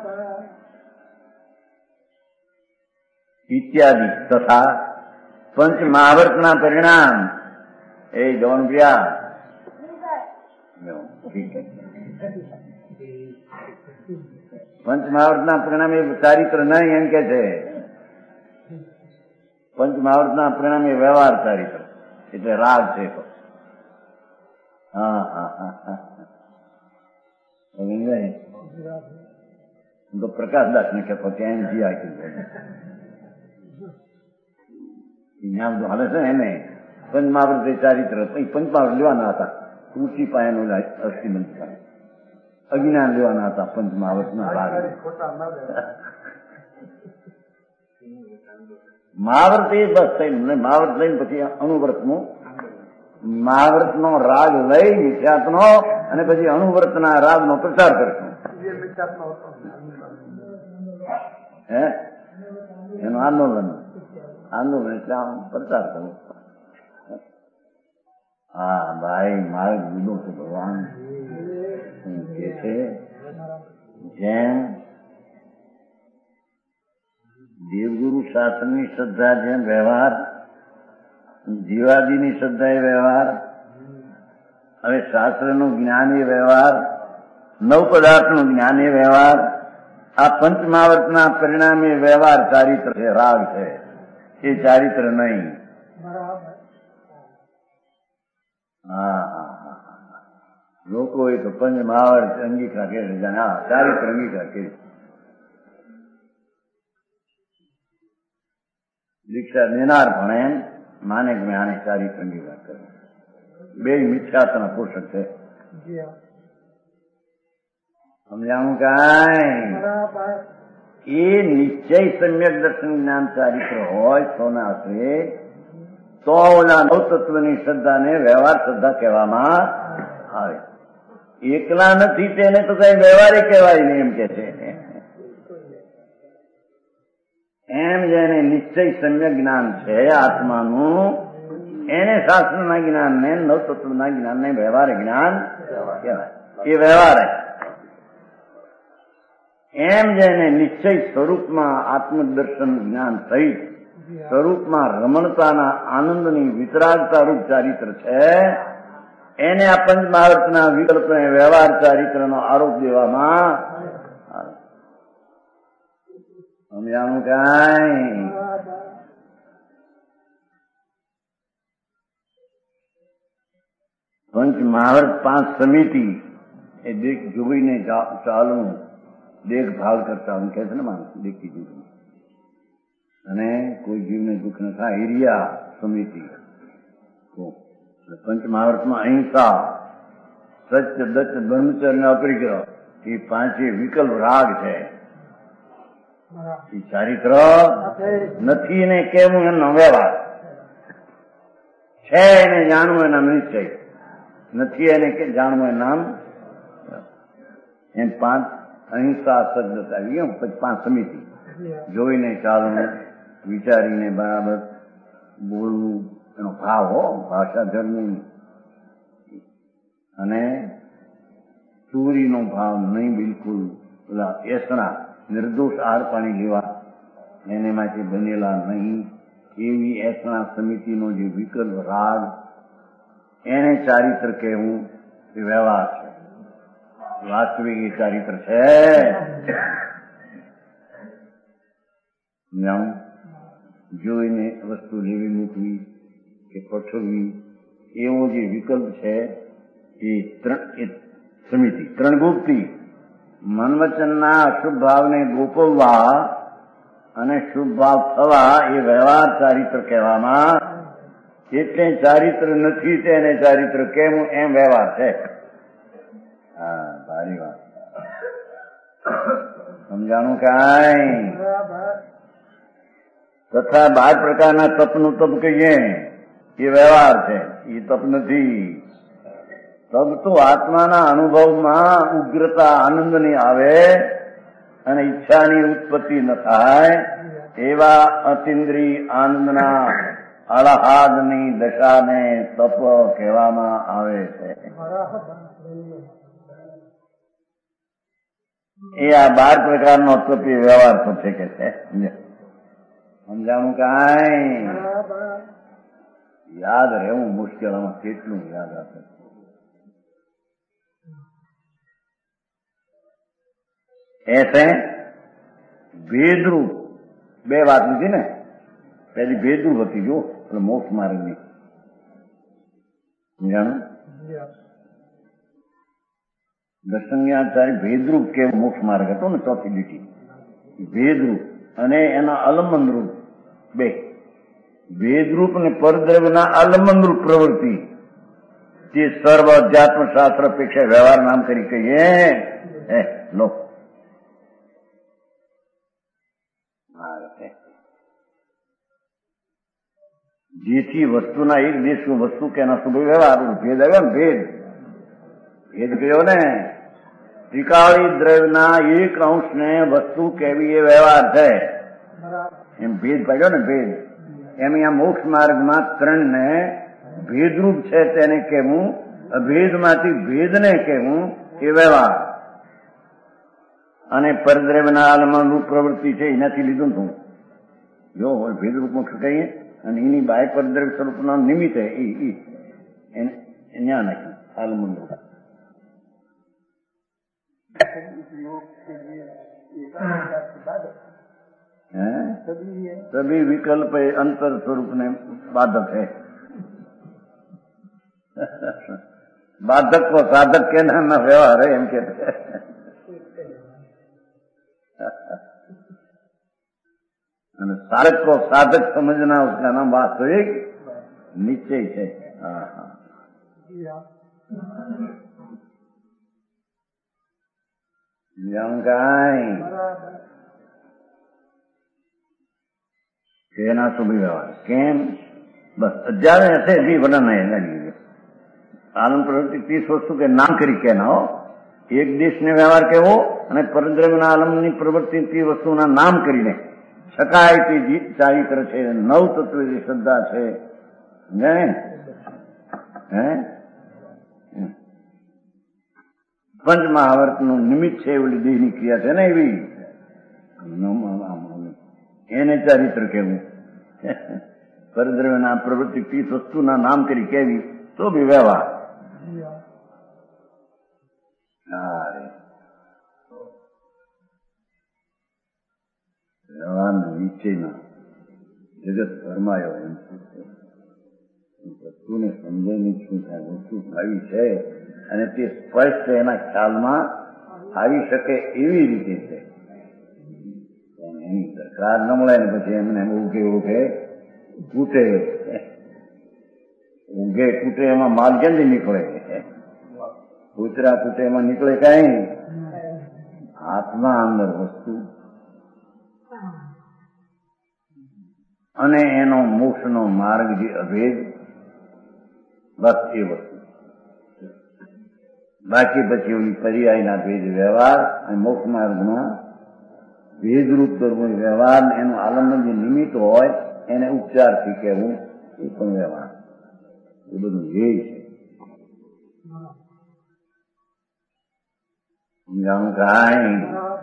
ઇત્યાદિ તથા પંચ મહાવર્તના પરિણામ એ જવન પ્રિયા પંચ મહાવર્તના પરિણામ એ ચારિત્ર નહીં એમ કે છે. પંચ મહાવર્તના પરિણામ એ વ્યવહાર ચારિત્ર એટલે રાગ છે. હા હા હા હા તો પ્રકાશદાસ ને કહેતો ત્યાં જી આપ્યું જ્ઞાન તો હાલે છે ને એને પંચમહાવૃત ચારિત્ર પંચમહાવૃત લેવાના હતા. ઊંચી પાયાનું અસ્થિબંધ અજ્ઞાન લેવાના હતા પંચમહાવૃતના ભાગ. મહાવ્રત એ બસ થઈને મહાવ્રત લઈને પછી અનુવ્રતનું મહાવ્રતનો રાગ લઈ મિથ્યાત્મનો અને પછી અનુવ્રતના રાગનો પ્રચાર કરશું. હે એનું આંદોલન એટલે આમ પ્રચાર કરવો. હા ભાઈ માર્ગ જુદો છે. ભગવાન કે છે જેમ દેવગુરુ શાસ્ત્રની શ્રદ્ધા, જેમ વ્યવહાર જીવાદિની શ્રદ્ધા એ વ્યવહાર, હવે શાસ્ત્રનું જ્ઞાન એ વ્યવહાર, નવ પદાર્થનું જ્ઞાન એ વ્યવહાર, આ પંચમહાવર્તના પરિણામે વ્યવહાર ચારિત્ર છે, રાગ છે. એ ચારિત્ર નહીં. હા લોકો એ તો પંચમહાવર્ત અંગીકાર કરે છે, હા ચારિત્ર અંગીકાર કરે. દીક્ષા દેનાર પણ એમ માને કે મેં આને ચારિત્ર અંગીકાર કરે. બે મિથ્યાત્વના પોષક છે. સમજાણું કાંઈ? એ નિશ્ચય સમ્યક દર્શન જ્ઞાન ચારિત્ર હોય સોના આશરે તો ઓલા નવ તત્વની શ્રદ્ધાને વ્યવહાર શ્રદ્ધા કહેવામાં આવે. એકલા નથી તેને તો કઈ વ્યવહારે કહેવાય નહીં એમ કે છે. એમ જેને નિશ્ચય સમ્યક જ્ઞાન છે આત્માનું, એને શાસ્ત્રના જ્ઞાનને નવ તત્વના જ્ઞાનને વ્યવહાર જ્ઞાન કહેવાય. એ વ્યવહાર એમ જેને નિશ્ચય સ્વરૂપમાં આત્મદર્શન જ્ઞાન સહિત સ્વરૂપમાં રમણતાના આનંદની વિતરાગતા રૂપ ચારિત્ર છે, એને આ પંચમહાવર્તના વિકલ્પને વ્યવહાર ચારિત્રનો આરોપ દેવામાં આવે. સમજાણું કાંઈ? પંચમહાવર્ત પાંચ સમિતિ એ દેખ જોઈને ચાલવું, દેખભાળ કરતા હું કહે છે ને માણસ દેખી જોઈને, અને કોઈ જીવને દુઃખ ન થાય એરિયા સમિતિ. પંચમહાવર્તમાં અહિંસા, સત્ય, દત્ત, બ્રહ્મચર્ય અને અપરિગ્રહ એ પાંચે વિકલ્પ રાગ છે. એ ચારિત્ર નથી એને કેવું એનો વ્યવહાર છે. એને જાણવું એના નિશ્ચય નથી, એને જાણવું એ નામ. એમ પાંચ અહિંસા, સજ્જતા એમ પાંચ સમિતિ. જોઈને ચાલવું, વિચારીને બરાબર બોલવું, એનો ભાવ હો, ભાષા ધર્મ, અને ચોરીનો ભાવ નહીં બિલકુલ. પેલા એસણા નિર્દોષ આહાર પાણી લેવા એને માટે બનેલા નહીં એવી એસણા સમિતિનો જે વિકલ્પ રાગ, એને ચારિત્ર કહેવું એ વ્યવહાર છે. વાસ્તવિક એ ચારિત્ર છે. જોઈને વસ્તુ લેવી મૂકવી કે પઠવવી એવો જે વિકલ્પ છે એ સમિતિ. ત્રણ ગુપ્તિ મન વચનના અશુભ ભાવને ગોપવવા અને શુભ ભાવ થવા એ વ્યવહાર ચારિત્ર કહેવામાં. એટલે ચારિત્ર નથી તેને ચારિત્ર કેમ એમ વ્યવહાર છે. હા, ભારી વાત. સમજાણું કાંઈ? તથા 12 પ્રકારના તપનું તપ કહીએ એ વ્યવહાર છે, એ તપ નથી. તપ તો આત્માના અનુભવમાં ઉગ્રતા આનંદની આવે અને ઈચ્છાની ઉત્પત્તિ ન થાય એવા અતિન્દ્રિય આનંદના આહ્લાદની દશાને તપ કહેવામાં આવે છે. એ આ 12 પ્રકારનો તપી વ્યવહાર થશે કે છે. સમજાણું કાંઈ? યાદ રહેવું મુશ્કેલ, આમાં કેટલું યાદ આપે. ऐसे भेदरूप 2 વાત લીધી ને. પહેલી ભેદરૂપ હતી, જો એટલે મોક્ષ માર્ગની. સમજાણું? દર્શન્યાચાર્ય ભેદરૂપ કેવું મોક્ષ માર્ગ હતો ને, ચોથી લીટી ભેદરૂપ અને એના અલંબનરૂપ 2. ભેદરૂપ અને પરદ્રવ્યના અલંબનરૂપ પ્રવૃત્તિ તે સર્વ અધ્યાત્મ શાસ્ત્ર અપેક્ષા વ્યવહાર નામ કરી કહીએ. લો જેથી વસ્તુના એક દેશ વસ્તુ કે એના શુભ વ્યવહાર ભેદ આવ્યો ને, ભેદ કયો ને, ત્રિકાળી દ્રવ્યના એક અંશને વસ્તુ કેવી એ વ્યવહાર છે એમ ભેદ પાડ્યો ને. ભેદ એમ આ મોક્ષ માર્ગમાં 3 ને ભેદરૂપ છે તેને કહેવું, અભેદમાંથી ભેદને કહેવું એ વ્યવહાર. અને પરદ્રવ્યના આલમનરૂપ પ્રવૃત્તિ છે એનાથી લીધું હતું. જો ભેદરૂપ મોક્ષ કહીએ અને એની બાય પરદ્રવ્ય સ્વરૂપના નિમિત્ત ન્યા નાખ્યું આલમનરૂપ. सभी विकल्प अंतर स्वरूप ने बाधक है. बाधक को साधक कहना न व्यवहार है एम कहते हैं. साधक को साधक समझना उसका नाम वास्तविक निश्चय है. कहना शुभ व्यवहार केम बस अज्ञान ऐसे भी वर्णन है. आनंद प्रवृत्ति 30 वस्तु के नाम करी कहना हो. एक देश ने व्यवहार कहो અને પરદ્રવ્યના આલમની પ્રવૃત્તિ 30 વસ્તુના નામ કરીને શકાય તે જીત ચાવી કરે છે. 9 તત્વની શ્રદ્ધા છે ને. પંચ મહાવર્તનું નિમિત્ત છે એવી દેહની ક્રિયા છે ને, એવી એને ચારિત્ર કહેવું. પરદ્રવ્યના પ્રવૃત્તિ 30 વસ્તુના નામ કરી કહેવી તો બી વ્યવહાર. વ્યવહાર નિશ્ચયમાં જગત ફરમાયો એમ વસ્તુને સમજણની શું થાય, વસ્તુ આવી છે અને તે સ્પષ્ટ એના ખ્યાલમાં આવી શકે એવી રીતે છે. એની સરકાર ન મળે ને પછી એમને ઉગે કૂટે એમાં માલ ક્યાંથી નીકળે? કૂતરા કૂટે એમાં નીકળે કઈ? હાથમાં અંદર વસ્તુ અને એનો મોક્ષનો માર્ગ જે અભેદ, બસ એ વસ્તુ. બાકી પછી ઓલી પર્યાયના ભેદ વ્યવહાર અને મોક્ષ માર્ગમાં ભેદરૂપ કરવું વ્યવહાર, એનું આલંબન જે નિમિત્ત હોય એને ઉપચારથી કહેવું એ પણ વ્યવહાર. એ બધું ધ્યેય છે. સમજાણું કાંઈ?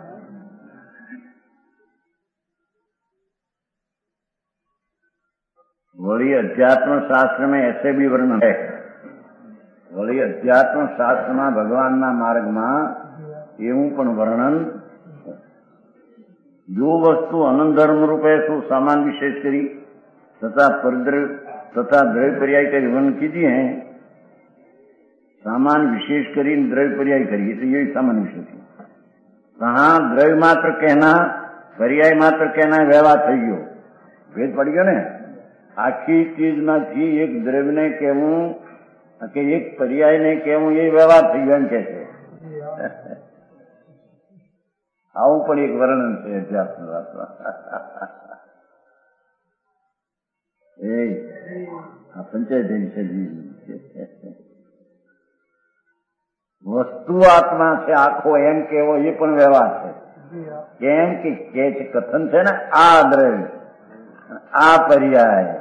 वही अध्यात्म शास्त्र में ऐसे भी वर्णन है. वही अध्यात्म शास्त्र में भगवान ना मार्ग में એવું પણ વર્ણન. जो वस्तु अनंत धर्म रूपे सो सामान विशेष करी तथा द्रव्य पर्याय करी वर्णन कीजिए हैं. सामान विशेष करी द्रव्य पर्याय करिए तो यही सामान विशेष है. कहाँ द्रव्य मात्र कहना पर्याय मात्र कहना व्यवहार થઈ ગયો. ભેદ પડી ગયો ને. આખી ચીજમાંથી એક દ્રવ્યને કહેવું કે એક પર્યાયને કહેવું એ વ્યવહાર થઈ ગયો એમ કે છે. આવું પણ એક વર્ણન છે અધ્યાત્મ શાસ્ત્રમાં. એ આ પંચાયત છે. વસ્તુ આત્મા છે આખો એમ કેવો એ પણ વ્યવહાર છે. કેમ કે કથન છે ને આ દ્રવ્ય આ પર્યાય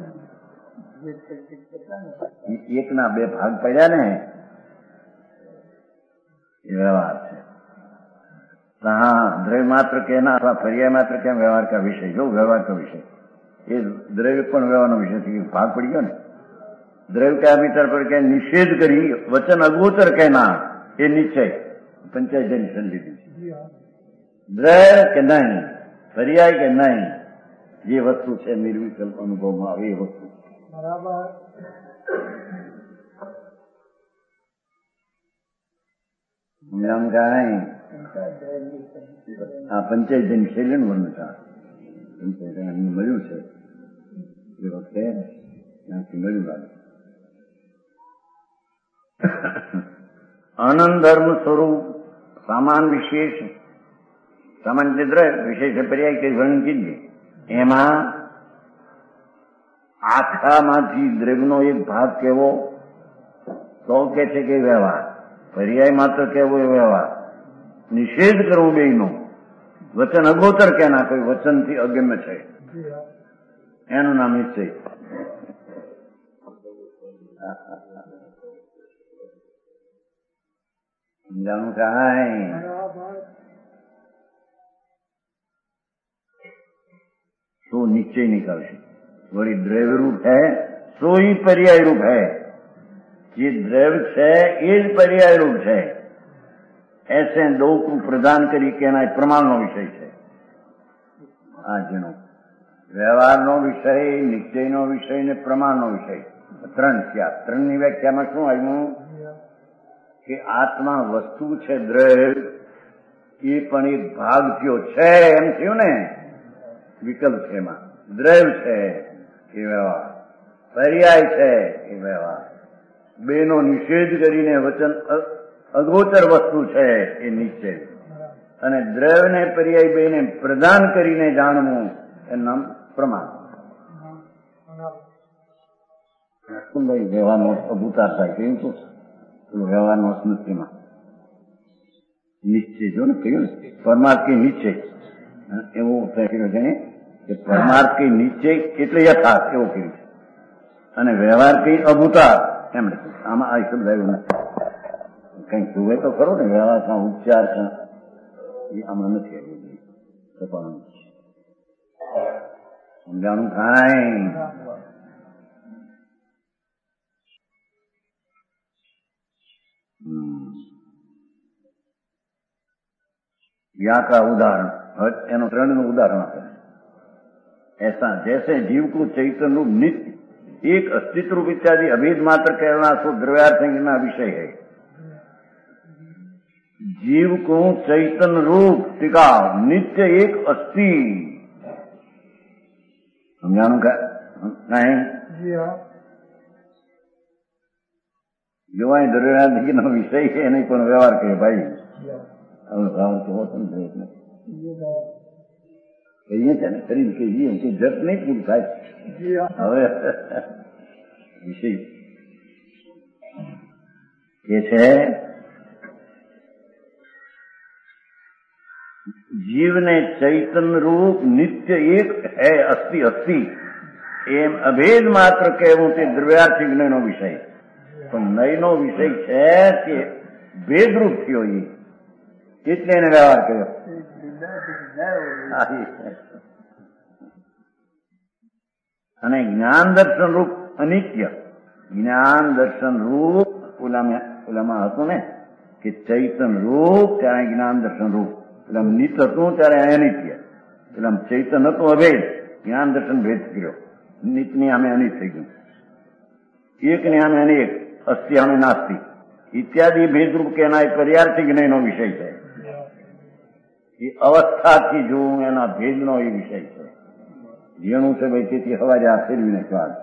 એકના બે ભાગ પડ્યા ને એ વ્યવહાર છે. हाँ द्रव्य मात्र कहना अथवा पर्याय मात्र क्या व्यवहार का विषय जो व्यवहार का विषय ये द्रव्य पण व्यवहार विषय थी भाग पड़ गयो ने. द्रव्य के भीतर पर क्या निषेध करी वचन अगोचर कहना ये निश्चय पंचायत जन लीधी. द्रव्य के नहीं पर्याय के नहीं ये वस्तु है निर्विकल्प अनुभव में आवे वस्तु बराबर. આ પંચાયત જન શૈલી વર્ણન મળ્યું છે એ વખતે ત્યાંથી મળ્યું લાગે. अनंत धर्म स्वरूप सामान विशेष सामान्य द्रव्य विशेष पर्याय के वर्णन कीजिए. एमा आखामांथी द्रव्यनो एक भाग केवो तो के छे के व्यवहार पर्याय मात्र केवो व्यवहार निषेध करवो बेनो वचन अगोचर कहना कोई वचन थी अगम्य छे एनु नाम निश्चय. समझाणु कहाँ है तो निश्चय निकालशे. वही द्रव्य रूप है सो ही पर्याय रूप है. ये द्रव्य है ये पर्याय रूप है. ऐसे दो को प्रदान करी कहना प्रमाण नो विषय है. आज नो व्यवहार नो विषय निश्चय नो विषय ने प्रमाण नो विषय त्रण क्या त्रण ની વ્યાખ્યામાં શું આવ્યું કે આત્મા વસ્તુ છે દ્રવ્ય એ પણ એક ભાગ થયો છે એમ થયું ને વિકલ્પ છે એમાં દ્રવ્ય છે એ વ્યવહાર પર્યાય છે એ વ્યવહાર બેનો નિષેધ કરીને વચન અગોચર વસ્તુ છે એ નિશ્ચય અને દ્રવ્ય ને પર્યાય બેને પ્રદાન કરીને જાણવું એનું નામ પ્રમાણ. વ્યવહારનો અભૂતાર થાય કેવું છે વ્યવહારનો સ્મૃતિમાં નિશ્ચય જો ને કહ્યું ને પરમાર્થ કે નિશ્ચય એવું કહ્યું છે કે પરમાર્થ કે નિશ્ચય એટલે યથાર્થ એવું કહ્યું છે અને વ્યવહાર કઈ અભૂતાર એમ લખ્યું. આમાં આ શબ્દ આવ્યો નથી. કઈક જુએ તો ખરો ને વ્યવહાર કા ઉપચાર કા એ આમાં નથી આવ્યું. સમજાણું કાંઈ यहाँ का उदाहरण एनो त्रण उदाहरण आपे. ऐसा जैसे जीव को चैतन्य रूप नित्य एक अस्तित्व रूप इत्यादि अभेद मात्र कहना सो द्रव्यार्थ विषय है. जीव को चैतन्य रूप टिकाव नित्य एक अस्थि समझाणु का नहीं जो आई द्रव्यार्थ विषय है नहीं कोई व्यवहार कहे भाई व्यवहार तो होता नहीं कहिए थे ना शरीर के लिए उनकी जट नहीं पूरी થાય હવે વિષય કે છે जीव ने चैतन्य रूप नित्य एक है अस्थि अस्थि एम अभेद मात्र कहूं ते द्रव्यार्थी ज्ञानो विषय तो नयनो विषय है कि भेद रूप थयो ये એટલે એને વ્યવહાર કર્યો. અને જ્ઞાન દર્શન રૂપ અનિત્ય જ્ઞાન દર્શન રૂપ ઓલામાં હતું ને કે ચૈતન રૂપ ત્યારે જ્ઞાન દર્શન રૂપ એટલે નિત હતું ત્યારે અનિત્ય એટલે ચૈતન હતું અભેદ જ્ઞાન દર્શન ભેદ કર્યો. નિતની આમે અનિત થઈ ગયું. એકની આમે અનેક અસ્થિ આમે નાસ્તિ ઇત્યાદि ભેદરૂપ કેના પર્યાર્થી જ્ઞાનનો વિષય છે. એ અવસ્થાથી જોવું એના ભેદનો એ વિષય છે. જેનું છે ભાઈ તેથી હવારે આ ફેરવીને સ્વાદ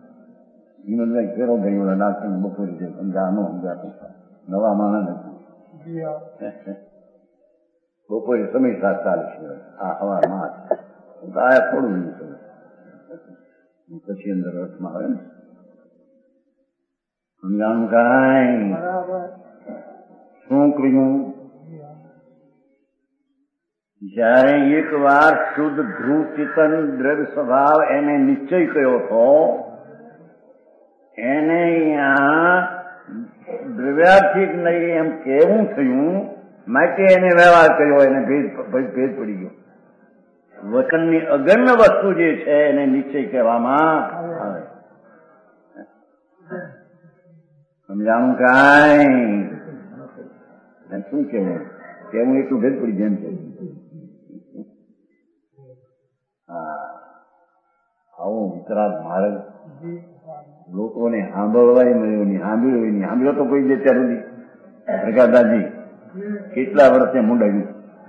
ફેરો ગયો ડાક્ટર બપોરે સમજા ન સમજાતું નવા માણસ નથી બપોરે સમય 7:40 આ હવારમાં આયા થોડું નહીં પછી અંદર અર્થમાં આવે ને સમજાણું કાંઈ શું કર્યું? જયારે એક વાર શુદ્ધ ધ્રુવ ચિતન દ્રઢ સ્વભાવ એને નિશ્ચય કર્યો હતો, એને અહીંયા દ્રવ્યાર્થિક નહીં એમ કેવું થયું, માટે એને વ્યવહાર કર્યો, એને ભેદ પડી ગયો. વચનની અગમ્ય વસ્તુ જે છે એને નિશ્ચય કહેવામાં આવે. સમજાણું કાંઈ? શું કેવું? કેવું એટલું ભેદ પડી જેમ છે. આવો વિતરાગ માર્ગ લોકોને સાંભળવાય મળ્યો નહીં, સાંભળ્યો નહીં. સાંભળ્યો તો કોઈ દે ત્યાં સુધી પ્રકાશદાસજી કેટલા વર્ષે મુંડાવ્યું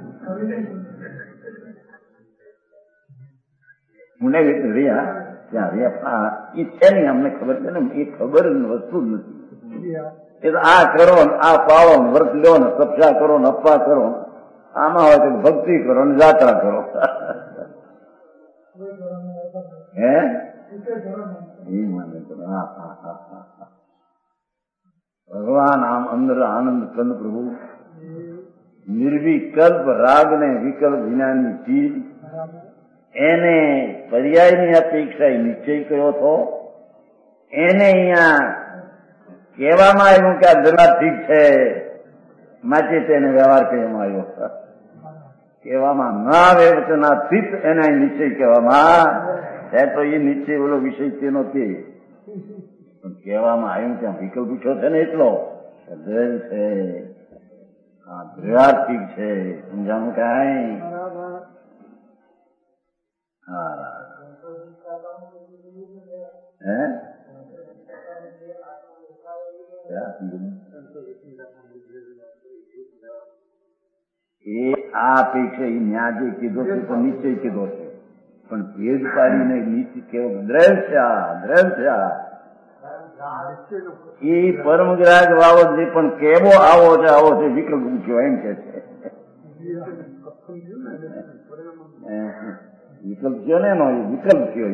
રહ્યા ત્યાં રહ્યા. એ છે નહીં, અમને ખબર છે ને, એ ખબર વસ્તુ જ નથી. એ તો આ કરો ને આ પાળો ને વ્રત લો ને તપસ્યા કરો ને અપવા કરો, આમાં હોય તો ભક્તિ કરો ને જાત્રા કરો. હે ભગવાન આમ અંદર આનંદ કંદ પ્રભુ નિર્વિકલ્પ રાગ ને વિકલ્પ વિનાની ચીજ, એને પર્યાયની અપેક્ષા નિશ્ચય કર્યો હતો. એને અહીંયા કહેવામાં આવ્યું કે આ જરા ઠીક છે, માટે તેને વ્યવહાર કહેવામાં આવ્યો. કહેવામાં ના આવે વચનાતીત એને નિશ્ચય કહેવામાં છે. તો એ નિશ્ચય ઓલો વિષય તેનો તે પણ કહેવામાં આવ્યું ત્યાં વિકલ્પ પૂછ્યો છે ને એટલો દ્રઢ છે, હા દ્રઢાર્થિક છે. સમજાણું કાંઈ? એ આ અપેક્ષા એ ન્યા જે કીધો છે તો નિશ્ચય કીધો છે, પણ ભેદ પાડીને નીચે કેવો દ્રઢ છે, આ દ્રઢ છે. એ પરમગ્રાહક વાવો જે પણ કેવો આવો છે વિકલ્પ પૂછ્યો એમ કે છે. વિકલ્પ થયો ને એનો વિકલ્પ થયો,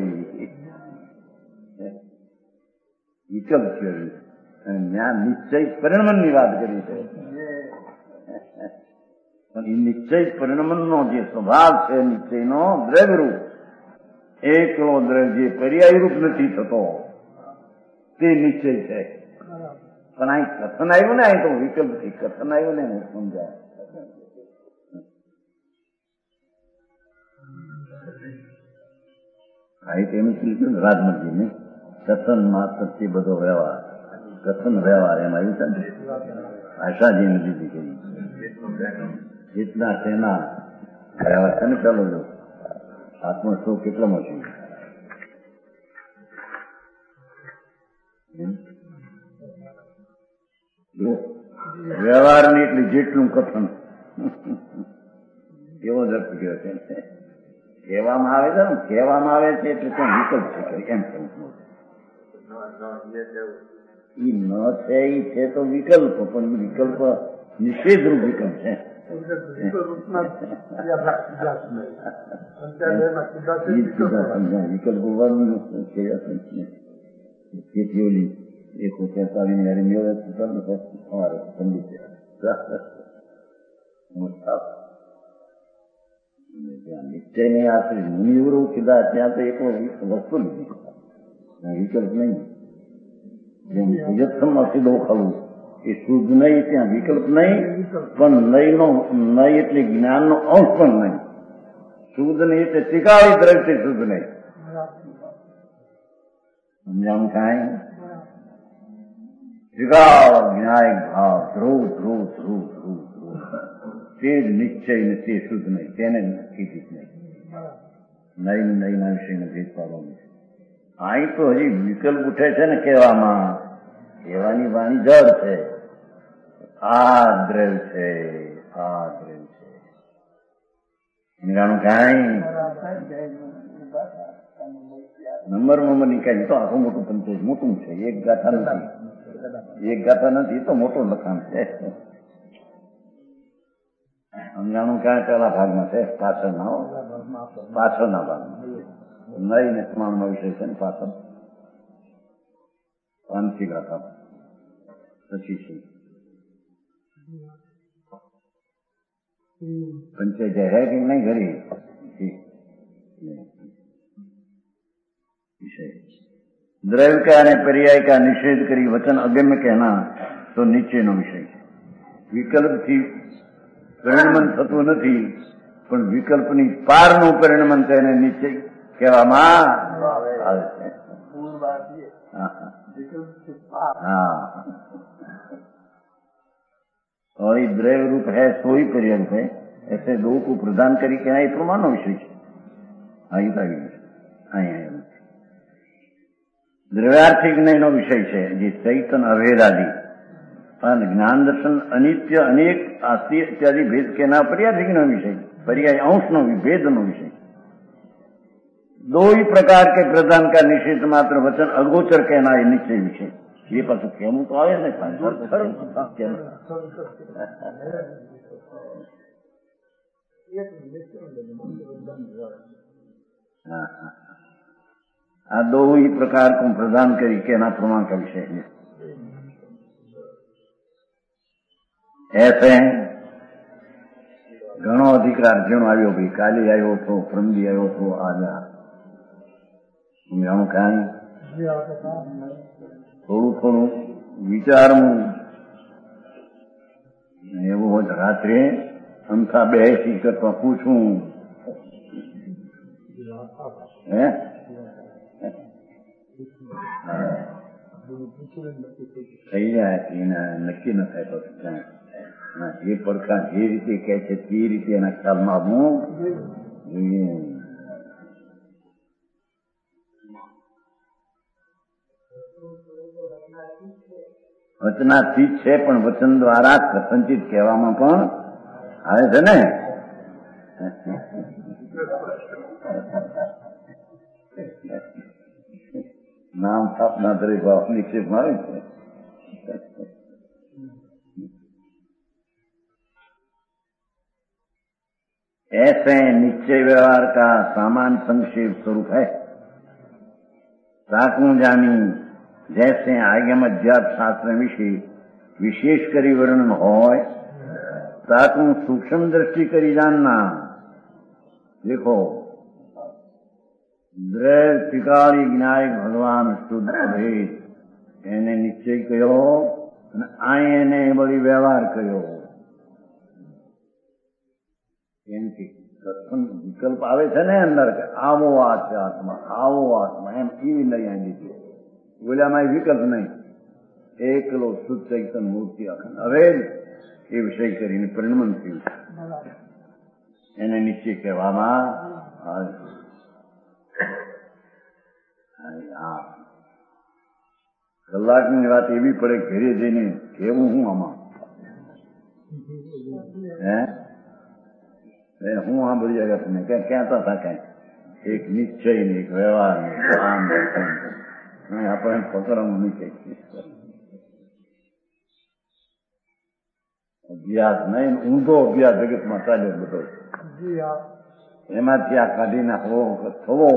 વિકલ્પ થયો. ત્યાં નિશ્ચય પરિણમન ની વાત કરી છે, પણ એ નિશ્ચય પરિણમન નો જે સ્વભાવ છે નિશ્ચયનો દ્રવ્ય રૂપ, એકલો દ્રવ્ય જે પર્યાય રૂપ નથી થતો તે નિશ્ચય છે. પણ અહીં કથન આવ્યું ને, અહીં તો વિકલ્પ થી કથન આવ્યું ને સમજાય. એનું કીધું રાજમતજી ને કથન માત્ર તે બધો વ્યવહાર, કથન વ્યવહાર એમ આવ્યું છે ને. આશાજીને દીધી કરી જેટલા તેના વ્યવહાર છે ને. ચાલો જો આત્મસ્વ કેટલામાં છે? વ્યવહાર ની એટલે જેટલું કથન એવો જ અર્થ ગયો છે. કહેવામાં આવે છે ને, કહેવામાં આવે છે એટલે ત્યાં વિકલ્પ છે એમ સમજવું. એ ન છે એ છે તો વિકલ્પ, પણ વિકલ્પ નિષેધ રૂપ વિકલ્પ છે. વિકલ્પ ઓલી 143 નિશ્ચયની આશરે મુનિવરો કીધા ત્યાં તો એક વસ્તુ લીધી, વિકલ્પ નહીં. જેમ સુજત્થમાં સીધો ખાવું એ શુદ્ધ નહીં, ત્યાં વિકલ્પ નહીં, પણ નયનો નય એટલે જ્ઞાનનો અંશ પણ નહીં. શુદ્ધ નહીં એટલે ટીકાળી દ્રષ્ટિ શુદ્ધ નહીં. સમજાણું કાંઈ? ટીકાળ જ્ઞાયક ભાવ ધ્રુવ ધ્રુવ ધ્રુવ ધ્રુવ ધ્રુવ તે જ નિશ્ચય ને તે શુદ્ધ નહીં, તેને નક્કી નહીં. નયના વિષયને ભેદ પાડવાનું છે. અહીં તો હજી વિકલ્પ ઉઠે છે ને કહેવામાં, કહેવાની વાણી જળ છે. આ દ્રવ છે, આ દ્રવ છે. સમજાણું કાંઈ? નંબર નીકાળી તો આખું મોટું પંચાયત મોટું છે. એક ગાથા નથી, તો મોટું લખાણ છે. સમજાણું ક્યાં પેલા ભાગમાં છે? પાછળના ભાગમાં નઈ ને તમામનો વિષય છે ને પાછળ પાનસી ગાથા પછી છે पंचायत है कि नहीं घरी द्रव्य का અને पर्याय का निषेध કરી વચન અગમ્ય કહેના તો નીચેનો વિષય છે. વિકલ્પથી પરિણમન થતું નથી, પણ વિકલ્પની પારનું પરિણમન તેને નિશ્ચય કહેવામાં આવે છે. हाँ, और ये द्रव्य रूप है सो ही पर्यंत है, ऐसे दो को प्रदान करी के ये प्रमाण विषय है. द्रव्यार्थिक ज्ञान नो विषय है जे चैतन अभेदादि અને જ્ઞાન દર્શન અનિત્ય અનેક આસ્તિ ઇત્યાદि ભેદ કેના पर्यार्थिक નો વિષય, पर्याय अंश નો विभेद नो विषय. दो ही प्रकार के प्रदान का निषेध मात्र वचन अगोचर कहना है निश्चय विषय. ये पाછું કેવું તો આવે ને આ दो ही प्रकार को प्रदान करी के ना प्रमाण का विषय है. ऐसे ઘણો અધિકાર જેનો આવ્યો ભાઈ, કાલે આવ્યો હતો, પ્રમદી આવ્યો હતો, આજે સમજાણું કાંઈ થોડું થોડું વિચારવું એવું હોય. રાત્રે અમથા બેસી કરતા પૂછવું હે થઈ જાય એને નક્કી ન થાય. પછી એ પડકાર જે રીતે કહે છે તે રીતે એના ખ્યાલમાં આવવું જોઈએ. વચનાતીત છે પણ વચન દ્વારા પ્રસંચિત કહેવામાં પણ આવે છે ને. નામ સ્થાપના દરેક ભાવ નિક્ષેપમાં આવે છે. ऐसे निश्चय व्यवहार का सामान्य संक्षेप स्वरूप है. साकू जानी जैसे आगम अध्यात्म शास्त्र विषय विशेष करी वर्णन होय, साकू सूक्ष्म दृष्टि करी जानना. देखो द्रव्य त्रिकाली ज्ञायक भगवान शुद्ध भेद એને નિશ્ચય કયો અને આ એને બધી વ્યવહાર કયો. એમ કે વિકલ્પ આવે છે ને અંદર કે આવો આ છે આત્મા, આવો આત્મા, એમ એવી લઈ આવી છે. બોલ્યામાં વિકલ્પ નહીં, એકલો શુદ્ધ ચૈતન મૂર્તિ અખંડ હવે એ વિષય કરીને પરિણમન થયું એને નિશ્ચય કહેવામાં આવે. કલાકની વાત એવી પડે ઘરે જઈને કેવું હું આમાં હે હું સાંભળી જાય તમને ક્યાં કહેતા હતા કઈ એક નિશ્ચય ને એક વ્યવહાર ને આમ આપણે પકડવાનું નહીં કઈ અભ્યાસ નહીં, ઊંધો અભ્યાસ જગતમાં ચાલ્યો બધો. એમાંથી આ કાઢી નાખવો થવો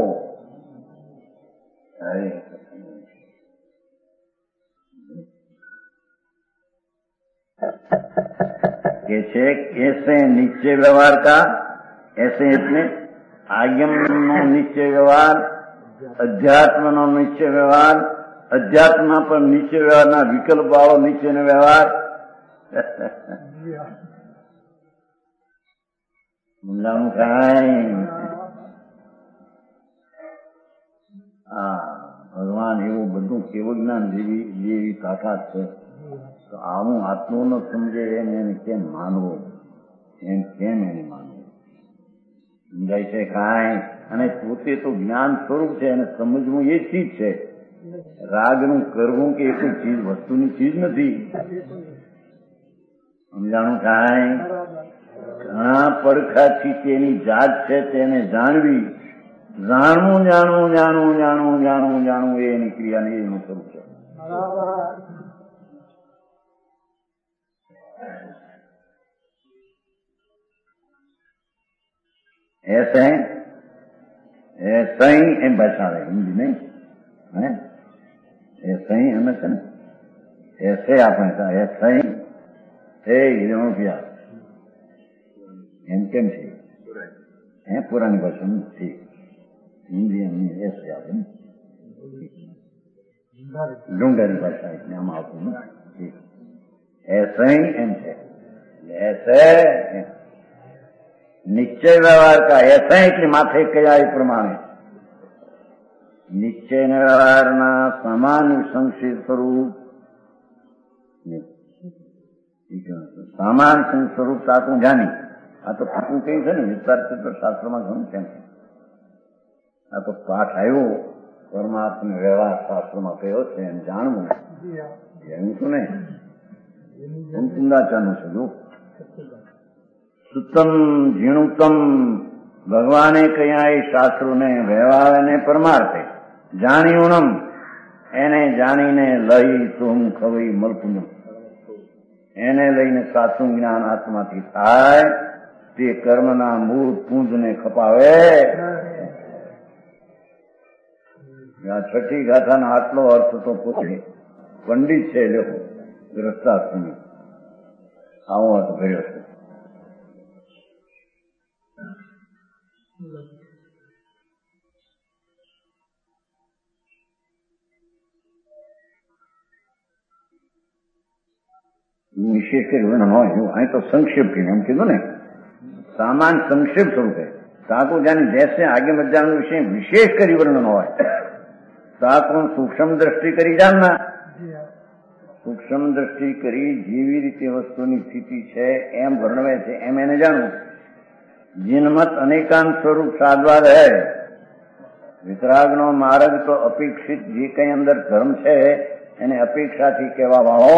કે છે. ऐसे निश्चय व्यवहार का, ऐसे એટલે आगम નો નિશ્ચય વ્યવહાર, અધ્યાત્મ નો નિશ્ચય વ્યવહાર, અધ્યાત્મ પર નિશ્ચય વ્યવહારના વિકલ્પ વાળો નિશ્ચયનો વ્યવહાર. સમજાણું કાંઈ? હા, ભગવાન એવું બધું કેવું જ્ઞાન જેવી તાકાત છે. તો આવું આત્મો ન સમજે એને કેમ માનવું, એમ કેમ એને માનવું? સમજાય છે કાંઈ? અને પોતે તો જ્ઞાન સ્વરૂપ છે અને સમજવું એ ચીજ છે. રાગનું કરવું કે એ કોઈ ચીજ વસ્તુની ચીજ નથી. સમજાણું કાંઈ? ઘણા પડખાથી તેની જાત છે તેને જાણવી, જાણવું જાણવું જાણવું જાણવું જાણવું જાણવું એ એની ક્રિયા ને એનું સ્વરૂપ છે. ऐसे ऐसा ही एम बैठा रहे हिंदी नहीं है ऐसा ही हमें से ऐसे आप ऐसा ही क्या એમ કેમ છે પુરાની ભાષા ઠીક હિન્દી ऐसे આવે ને ढूंढारी भाषा इसमें हम आते हैं ठीक ऐसे ही एम છે ऐसे निश्चय व्यवहार का ऐसा ही कि माथे कया प्रमाणे निश्चय व्यवहार समान संक्षिप्त स्वरूप सामान स्वरूप ताकू जानी आ तो फाकू कही है ने विस्तार चित्र शास्त्र में घणું કેમ છે આ તો પાઠ આવ્યો પરમાત્મા વ્યવહાર શાસ્ત્ર માં કયો છે એમ જાણવું એમ તો નહીં એમ ચિંતાચાનું છે જો સુતમ ઝીણુતમ ભગવાને કહ્યા એ શાસ્ત્રોને વ્યવહાર અને પરમાર્થે જાણ્યુણમ એને જાણીને લઈ તુમ ખવઈ મલપુણ્ય એને લઈને સાચું જ્ઞાન આત્માથી થાય તે કર્મના મૂળ પૂંજને ખપાવે આ છઠ્ઠી ગાથાનો આટલો અર્થ તો પૂછે પંડિત છે લોકો ગ્રસ્તાશ્રમી આવો અર્થ ભર્યો છે विशेष कर वर्णन हो अँ तो संक्षिप्त एम कीधु ने सामान संक्षिप्त स्वरूप है ताको जाने जैसे आगे मत जान विषय विशेष करी वर्णन हो ताको सूक्ष्म दृष्टि करी जानना सूक्ष्म दृष्टि करी जीवी रीते वस्तु स्थिति है एम वर्णवे है एम एने जानू जिनमत अनेकांत स्वरूप साधवाद है वितराग नो मार्ग तो अपेक्षित जे कई अंदर धर्म है एने अपेक्षा थी कहवा वाळो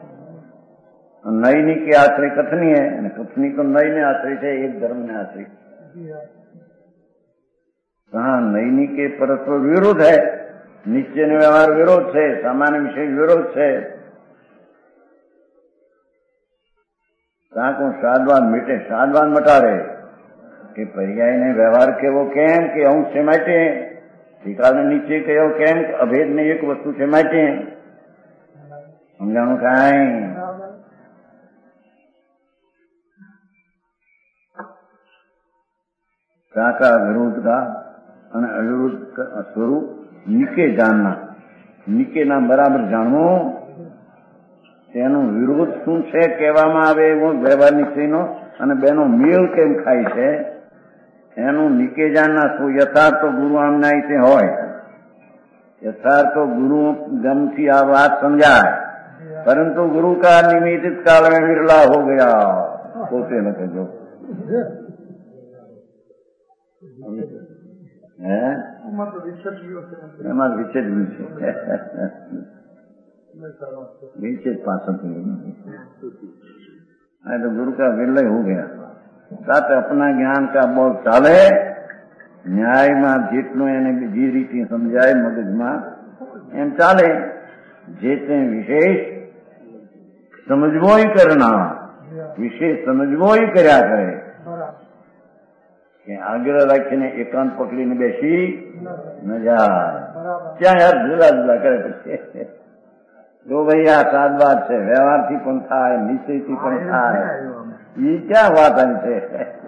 नई के आश्रय कथनी है कथनी तो नई ने आश्रय है एक धर्म ने आश्रय कहा नई के परस्पर विरोध है निश्चय ने व्यवहार विरोध है सामान्य विषय विरोध है को साधवाद मीटे साधवाद मटारे कि पर्याय ने व्यवहार केवो केम के अंश से माटे टीका ने नीचे कहो केम अभेद ने एक वस्तु से माटे समझाणु काई का विरोध का अविरोध का स्वरूप निके जानना निके ना बराबर जाणवो तेनो विरोध शुं छे कहेवामां आवे एवो व्यवहार निश्चयनो अने बेनो मेल केम खाय छे एनु निके जानना शुं यथार्थ तो गुरु आमनाई ते होय यथार्थ तो गुरु गमथी आ बात समझाय परंतु गुरु का निमित्त काल में विरला हो गया पोते न कहो विचेत पास तो गुरु का विलय हो गया साथ अपना ज्ञान का बोल चाले न्याय में जेटलू एने जी रीति समझाय मगज में एम चाले जेते विशेष समझवो ही करना विशेष समझवो ही कर्या करे आग्रह राखीने एकांत पकड़ीने बेसी न जाए क्या यार जुदा जुदा करे जो भैया साधवाद से व्यवहार थी पण थाय निश्चय थी पण थाय ये क्या बात है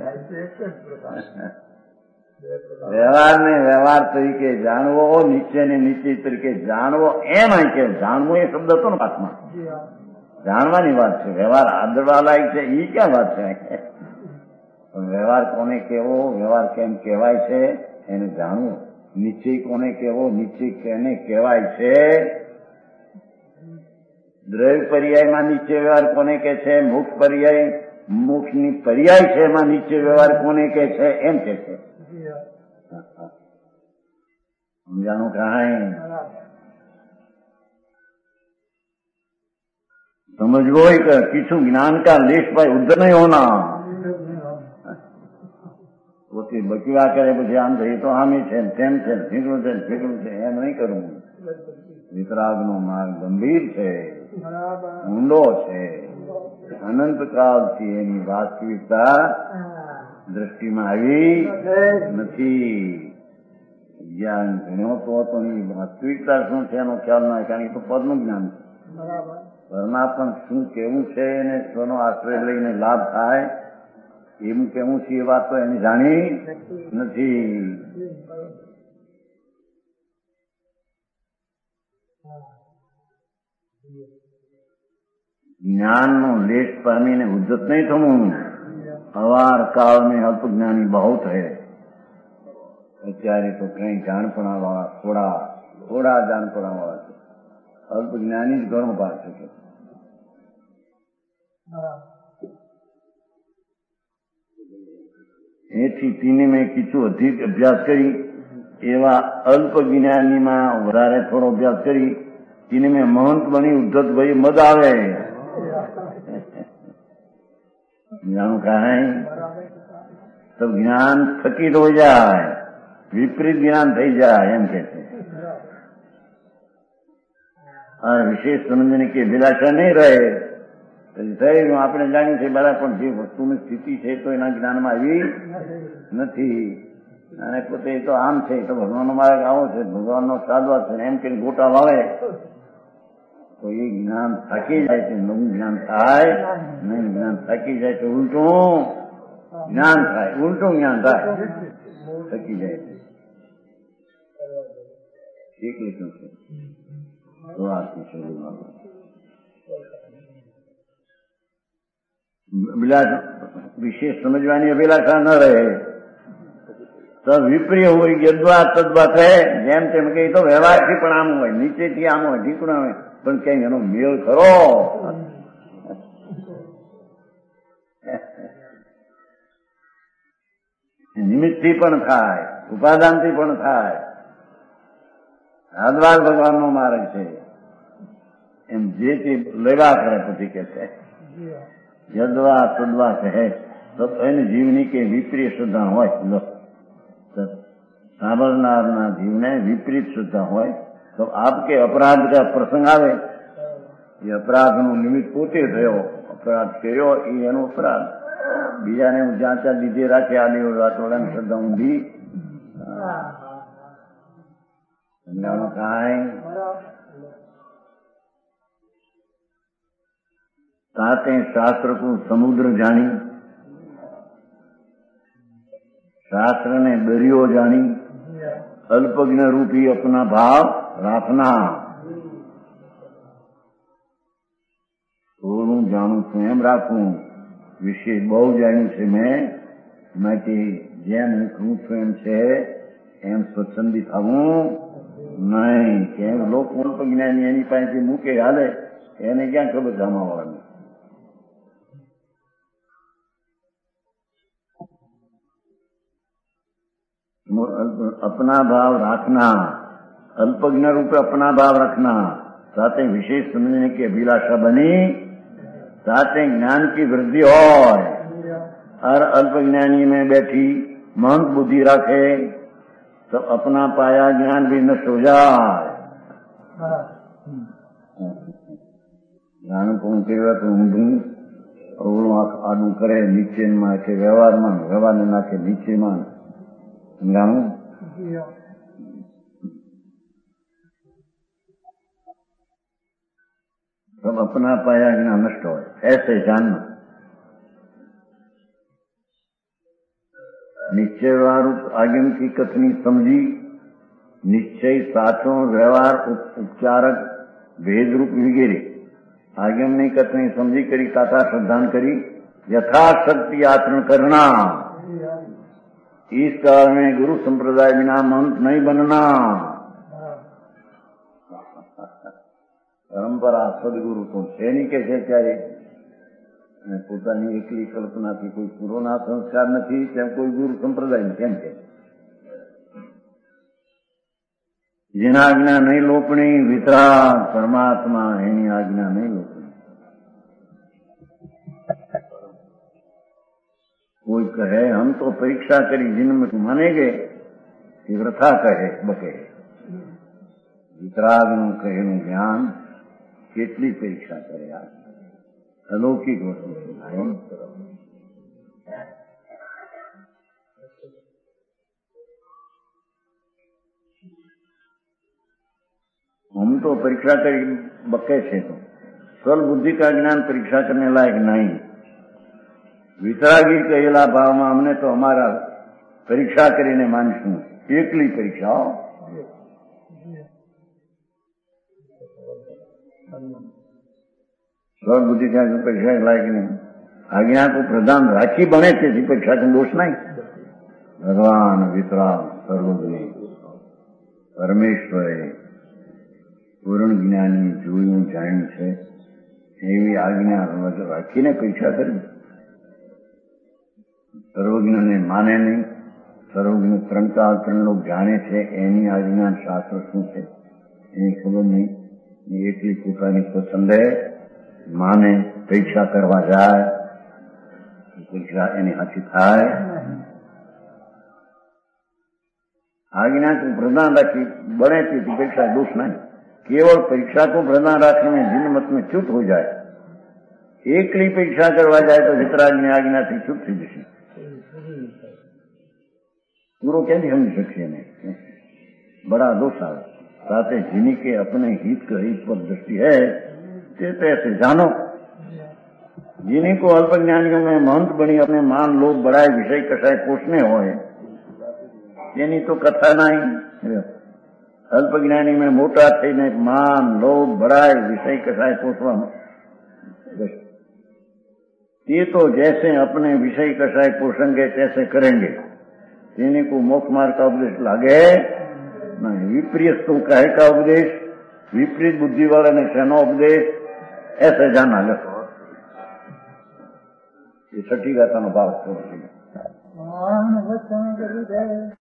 व्यवहार ने व्यवहार तरीके जानवो निश्चय ने निश्चय तरीके जानवो एम है के जानवो ये शब्द तो बात में जानवानी बात है व्यवहार आदरवा लायक है ये क्या बात है व्यवहार कोने केवो व्यवहार केम कहेवाय छे एने जाणवू निश्चय कोने केवो निश्चय केने कहेवाय छे द्रव्य पर्याय में निश्चय व्यवहार कोने के छे मोक्ष पर्याय मोक्ष नी पर्याय छे में निश्चय व्यवहार कोने के छे एम के छे समझाणु कहाँ है समझवो ही किछु ज्ञान का लेश भाई उधर नहीं होना પોતે બકીવા કરે પછી આમ થઈ તો હામી છે તેમ છે ફીકરું છે એમ નહીં કરવું વિતરાગનો માર્ગ ગંભીર છે ઊંડો છે અનંત કાળથી એની વાસ્તવિકતા દ્રષ્ટિમાં આવી નથી. જ્ઞાન ભણ્યો તો નહીં, વાસ્તવિકતા શું છે એનો ખ્યાલ ના, કારણ કે તો પદનું જ્ઞાન છે. પરમાત્મા શું કેવું છે એને સ્વનો આશ્રય લઈને લાભ થાય એવું કેવું છે એ વાત તો એને જાણી નથી. જ્ઞાનનો લેશ પામીને ઉદ્ધત નહીં થવું. અવાર કાળ में અલ્પ જ્ઞાની બહુત હૈ. અત્યારે તો કઈ જાણપણા વાળા થોડા જાણપણા વાળા છે. અલ્પ જ્ઞાની જ ઘણો ભાગ શકે. એથી તીને મેં કીધું અધિક અભ્યાસ કરી એવા અલ્પ જ્ઞાનીમાં વધારે થોડો અભ્યાસ કરી તીને મેં મહંત બની ઉદ્ધત ભાઈ મદ આવે. જ્ઞાન કાંઈ તો જ્ઞાન થકીત હો જાય, વિપરીત જ્ઞાન થઈ જાય એમ કે છે. વિશેષ સમજને કે વિલાસા નહીં રહે. થયું આપણે જાણ્યું છે બરાબર, પણ જે વસ્તુની સ્થિતિ છે તો એના જ્ઞાનમાં આવી નથી. અને પોતે તો આમ છે તો ભગવાનનો માર્ગ આવો છે, ભગવાનનો સાદવા છે એમ કે ગોટા વાળે તો એ જ્ઞાન થાકી જાય છે. નવું જ્ઞાન થાય નહીં, જ્ઞાન થાકી જાય તો ઉલટું જ્ઞાન થાય, ઉલટું જ્ઞાન થાય, થકી જાય છે. એટલે શું છે તો આથી શરૂ વિશેષ સમજવાની અભિલાષા ન રહે તો વિપ્રિય હોય, યદ્વા તદ્વા કહે. જેમ તેમ કે તો વ્યવહારથી પણ આમ હોય, નીચેથી આમ હોય, ઢીકણું હોય, પણ કઈ એનો મેળ ખરો? નિમિત્તથી પણ થાય, ઉપાદાનથી પણ થાય. આદવાર ભગવાનનો માર્ગ છે એમ જે તે લેવા કરે પછી કે છે યદ્વા તદ્વા કહે તો એને જીવની કે વિપરીત શ્રદ્ધા હોય, સાંભળનારના જીવને વિપરીત શ્રદ્ધા હોય તો આપ કે અપરાધ કા પ્રસંગ આવે, એ અપરાધનું નિમિત્ત પોતે થયો, અપરાધ કર્યો એ એનો અપરાધ. બીજાને હું જ્યાં ત્યાં લીધે રાખે આલી વાતોડાની શ્રદ્ધા ઊંધી સમજાણું કાંઈ ताते शास्त्र को समुद्र जानी, शास्त्र ने दरियो जानी, अल्पज्ञ रूपी अपना भाव राखना. થોડું જાણું છું એમ રાખવું, વિશે બહુ જાણ્યું છે મેં કે જેમ હું છું એમ છે એમ સ્વચ્છંદી થવું નહીં. કેમ લોકો અલ્પજ્ઞાની એની પાસેથી મૂકે હાલે એને ક્યાં ખબર જમાવવાની. अपना भाव रखना, अल्पज्ञ रूप अपना भाव रखना, साथ विशेष समझने की अभिलाषा बनी, साथ ज्ञान की वृद्धि हो और अल्पज्ञानी में बैठी महंत बुद्धि रखे तो अपना पाया ज्ञान भी नष्ट हो जाए. ज्ञान को कहेवाय तो ઊંધું અવળું આડું કરે નીચેમાં કે વ્યવહારમાં, વ્યવહારને નાખે નીચેમાં. समझाऊं? सब अपना पाया ज्ञान नष्ट हो ऐसे जानना. निश्चय रूप आगम की कथनी समझी, निश्चय साचो व्यवहार उपचारक भेद रूप वगैरह आगम ने कथनी समझी करी, तथा श्रद्धान करी, यथाशक्ति आचरण करना. इस काल में गुरु संप्रदाय बिना महंत नहीं बनना. परंपरा सदगुरु तो છે નહીં કે છે ત્યારે પોતાની એકલી કલ્પનાથી કોઈ પૂર્વના સંસ્કાર નથી તેમ કોઈ ગુરુ સંપ્રદાય કેમ છે જેના આજ્ઞા નહીં લોપણી, વિતરાગ પરમાત્મા એની આજ્ઞા નહીં લોપણી. कोई कहे हम तो परीक्षा करी जिनमें मानेगे कि वृथा कहे बके. वितरागનું કહેલું જ્ઞાન કેટલી પરીક્ષા કરે, અલૌકિક વસ્તુ છે. हम तो परीक्षा કરી બકે છે તો સ્વલ બુદ્ધિ का ज्ञान परीक्षा करने लायक नहीं। વિતરાગી કહેલા ભાવમાં અમને તો અમારા પરીક્ષા કરીને માનશું, એકલી પરીક્ષા। સ્વલ બુદ્ધિ का परीक्षा लायक नहीं। આજ્ઞા को प्रधान राखी बने थे परीक्षा का दोष नहीं। भगवान वितराग सर्वज्ञ परमेश्वरे पूर्ण ज्ञानी જોયું જાણ્યું છે એવી આજ્ઞા રાખીને પરીક્ષા કરી। સર્વજ્ઞને માને નહીં, સર્વજ્ઞ ત્રણ લોક જાણે છે એની આજ્ઞા શાસ્ત્ર શું છે એની ખબર નહીં। એટલી પોતાની પસંદે માને પરીક્ષા કરવા જાય, પરીક્ષા એની હાથી થાય। આજ્ञा को प्रधान राखी बने थी परीक्षा दोष नहीं। केवल परीक्षा को प्रधान रखने में जिन मत में चूक हो जाए, एकली परीक्षा करवा जाए तो वितरागनी आज्ञा थी चूक थी जैसी पूरा क्या नहीं समझ सकते नहीं, बड़ा दोष आवे। साथ जिन्हीं के अपने हित का हित पर दृष्टि है तो ऐसे जानो। जिन्हीं को अल्पज्ञानियों में महंत बनी अपने मान लोभ बढ़ाए विषय कषाय पोषने होए એની તો કથા નહીં। અલ્પજ્ઞાની में મોટા થઈને માન લોભ બળાય વિષય કસાય પોષવા, ये तो जैसे अपने विषय कसाय पोषेंगे तैसे करेंगे, इन्हीं को मोक्ष मार्ग का उपदेश लागे नहीं। विपरीत तो कहे का उपदेश, विपरीत बुद्धि वाले ने सेनो उपदेश, ऐसे जाना लो। ये छठी गाथा में भाव